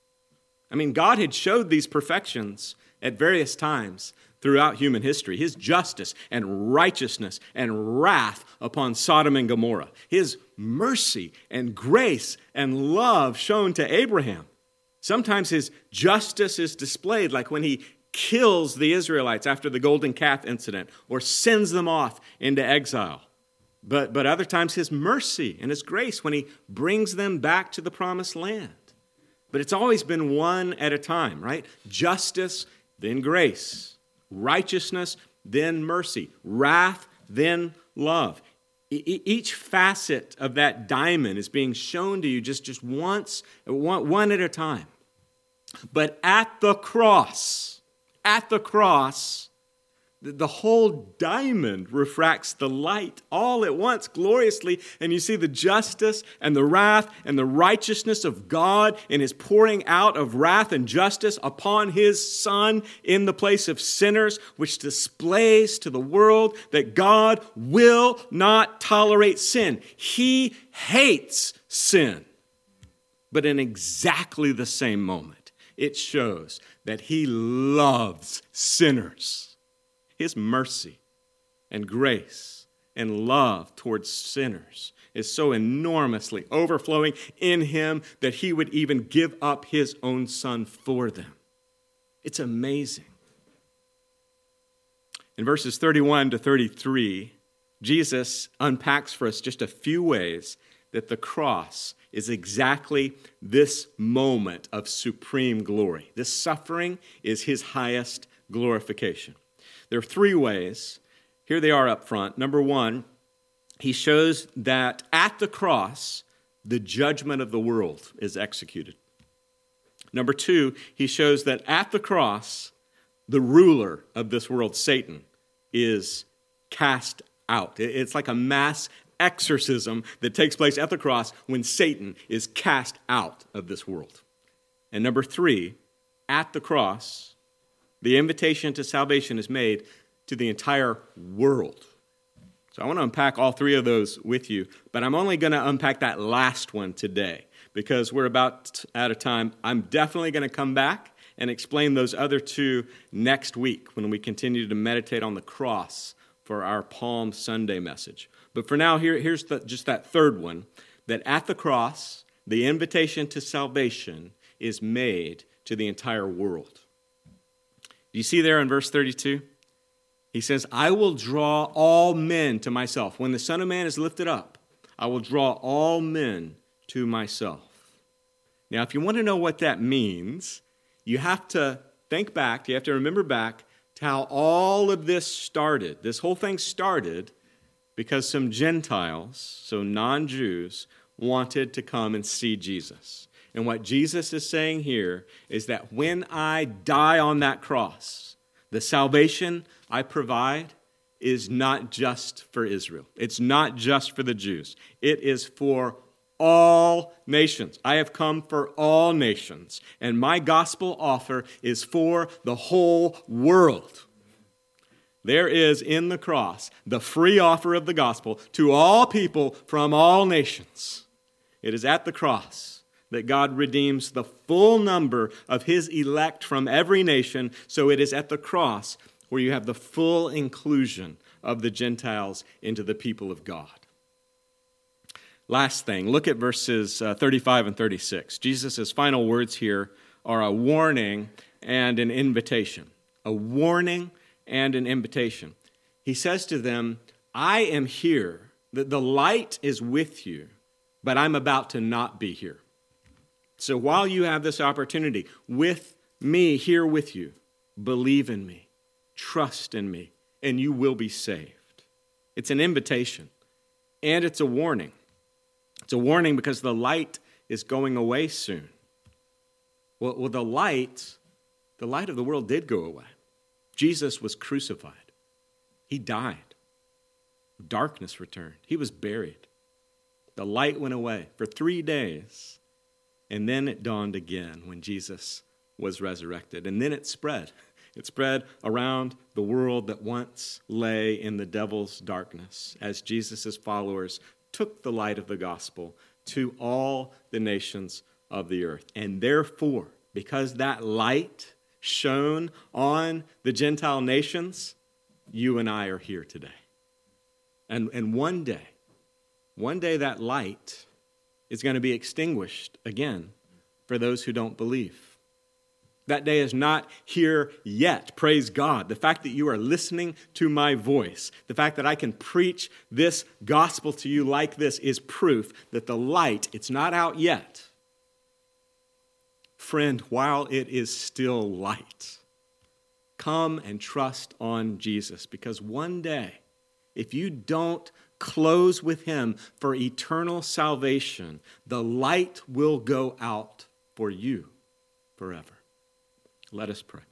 I mean, God had showed these perfections at various times throughout human history. His justice and righteousness and wrath upon Sodom and Gomorrah. His mercy and grace and love shown to Abraham. Sometimes his justice is displayed, like when he kills the Israelites after the golden calf incident or sends them off into exile. But, but other times his mercy and his grace when he brings them back to the promised land. But it's always been one at a time, right? Justice, then grace. Righteousness, then mercy. Wrath, then love. E- each facet of that diamond is being shown to you just, just once, one, one at a time. But at the cross, at the cross, the whole diamond refracts the light all at once, gloriously, and you see the justice and the wrath and the righteousness of God in his pouring out of wrath and justice upon his Son in the place of sinners, which displays to the world that God will not tolerate sin. He hates sin. But in exactly the same moment, it shows that he loves sinners. His mercy and grace and love towards sinners is so enormously overflowing in him that he would even give up his own Son for them. It's amazing. In verses thirty-one to thirty-three, Jesus unpacks for us just a few ways that the cross is exactly this moment of supreme glory. This suffering is his highest glorification. There are three ways. Here they are up front. Number one, he shows that at the cross, the judgment of the world is executed. Number two, he shows that at the cross, the ruler of this world, Satan, is cast out. It's like a mass exorcism that takes place at the cross when Satan is cast out of this world. And number three, at the cross, the invitation to salvation is made to the entire world. So I want to unpack all three of those with you, but I'm only going to unpack that last one today because we're about out of time. I'm definitely going to come back and explain those other two next week when we continue to meditate on the cross for our Palm Sunday message. But for now, here, here's the, just that third one, that at the cross, the invitation to salvation is made to the entire world. Do you see there in verse thirty-two? He says, I will draw all men to myself. When the Son of Man is lifted up, I will draw all men to myself. Now, if you want to know what that means, you have to think back, you have to remember back to how all of this started. This whole thing started because some Gentiles, so non-Jews, wanted to come and see Jesus. And what Jesus is saying here is that when I die on that cross, the salvation I provide is not just for Israel. It's not just for the Jews. It is for all nations. I have come for all nations, and my gospel offer is for the whole world. There is in the cross the free offer of the gospel to all people from all nations. It is at the cross that God redeems the full number of his elect from every nation, so it is at the cross where you have the full inclusion of the Gentiles into the people of God. Last thing, look at verses uh, thirty-five and thirty-six. Jesus' final words here are a warning and an invitation. A warning and an invitation. He says to them, I am here, that the light is with you, but I'm about to not be here. So while you have this opportunity with me here with you, believe in me, trust in me, and you will be saved. It's an invitation, and it's a warning. It's a warning because the light is going away soon. Well, well, the light, the light of the world did go away. Jesus was crucified. He died. Darkness returned. He was buried. The light went away for three days. And then it dawned again when Jesus was resurrected. And then it spread. It spread around the world that once lay in the devil's darkness as Jesus' followers took the light of the gospel to all the nations of the earth. And therefore, because that light shone on the Gentile nations, you and I are here today. And, and one day, one day that light is going to be extinguished again for those who don't believe. That day is not here yet, praise God. The fact that you are listening to my voice, the fact that I can preach this gospel to you like this is proof that the light, it's not out yet. Friend, while it is still light, come and trust on Jesus, because one day, if you don't close with him for eternal salvation, the light will go out for you forever. Let us pray.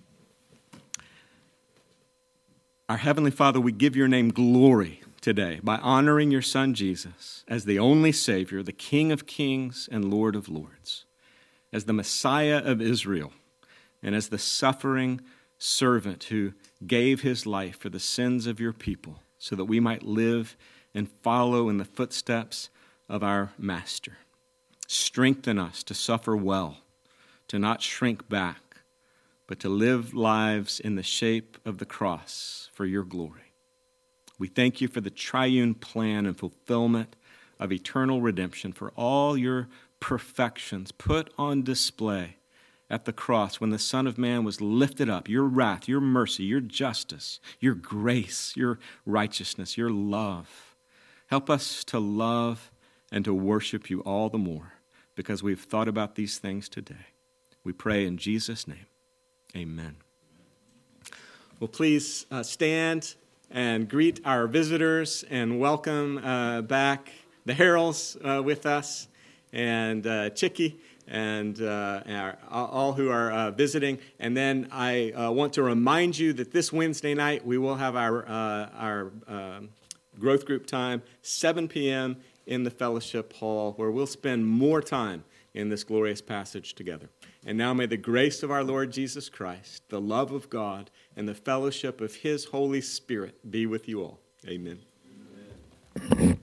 Our Heavenly Father, we give your name glory today by honoring your Son Jesus as the only Savior, the King of kings and Lord of lords, as the Messiah of Israel, and as the suffering servant who gave his life for the sins of your people so that we might live and follow in the footsteps of our Master. Strengthen us to suffer well, to not shrink back, but to live lives in the shape of the cross for your glory. We thank you for the triune plan and fulfillment of eternal redemption, for all your perfections put on display at the cross when the Son of Man was lifted up, your wrath, your mercy, your justice, your grace, your righteousness, your love. Help us to love and to worship you all the more because we've thought about these things today. We pray in Jesus' name. Amen. Well, please uh, stand and greet our visitors and welcome uh, back the Harrells uh, with us and uh, Chicky and uh, our, all who are uh, visiting. And then I uh, want to remind you that this Wednesday night we will have our, uh, our uh, growth group time, seven p.m. in the fellowship hall, where we'll spend more time in this glorious passage together. And now may the grace of our Lord Jesus Christ, the love of God, and the fellowship of his Holy Spirit be with you all. Amen. Amen.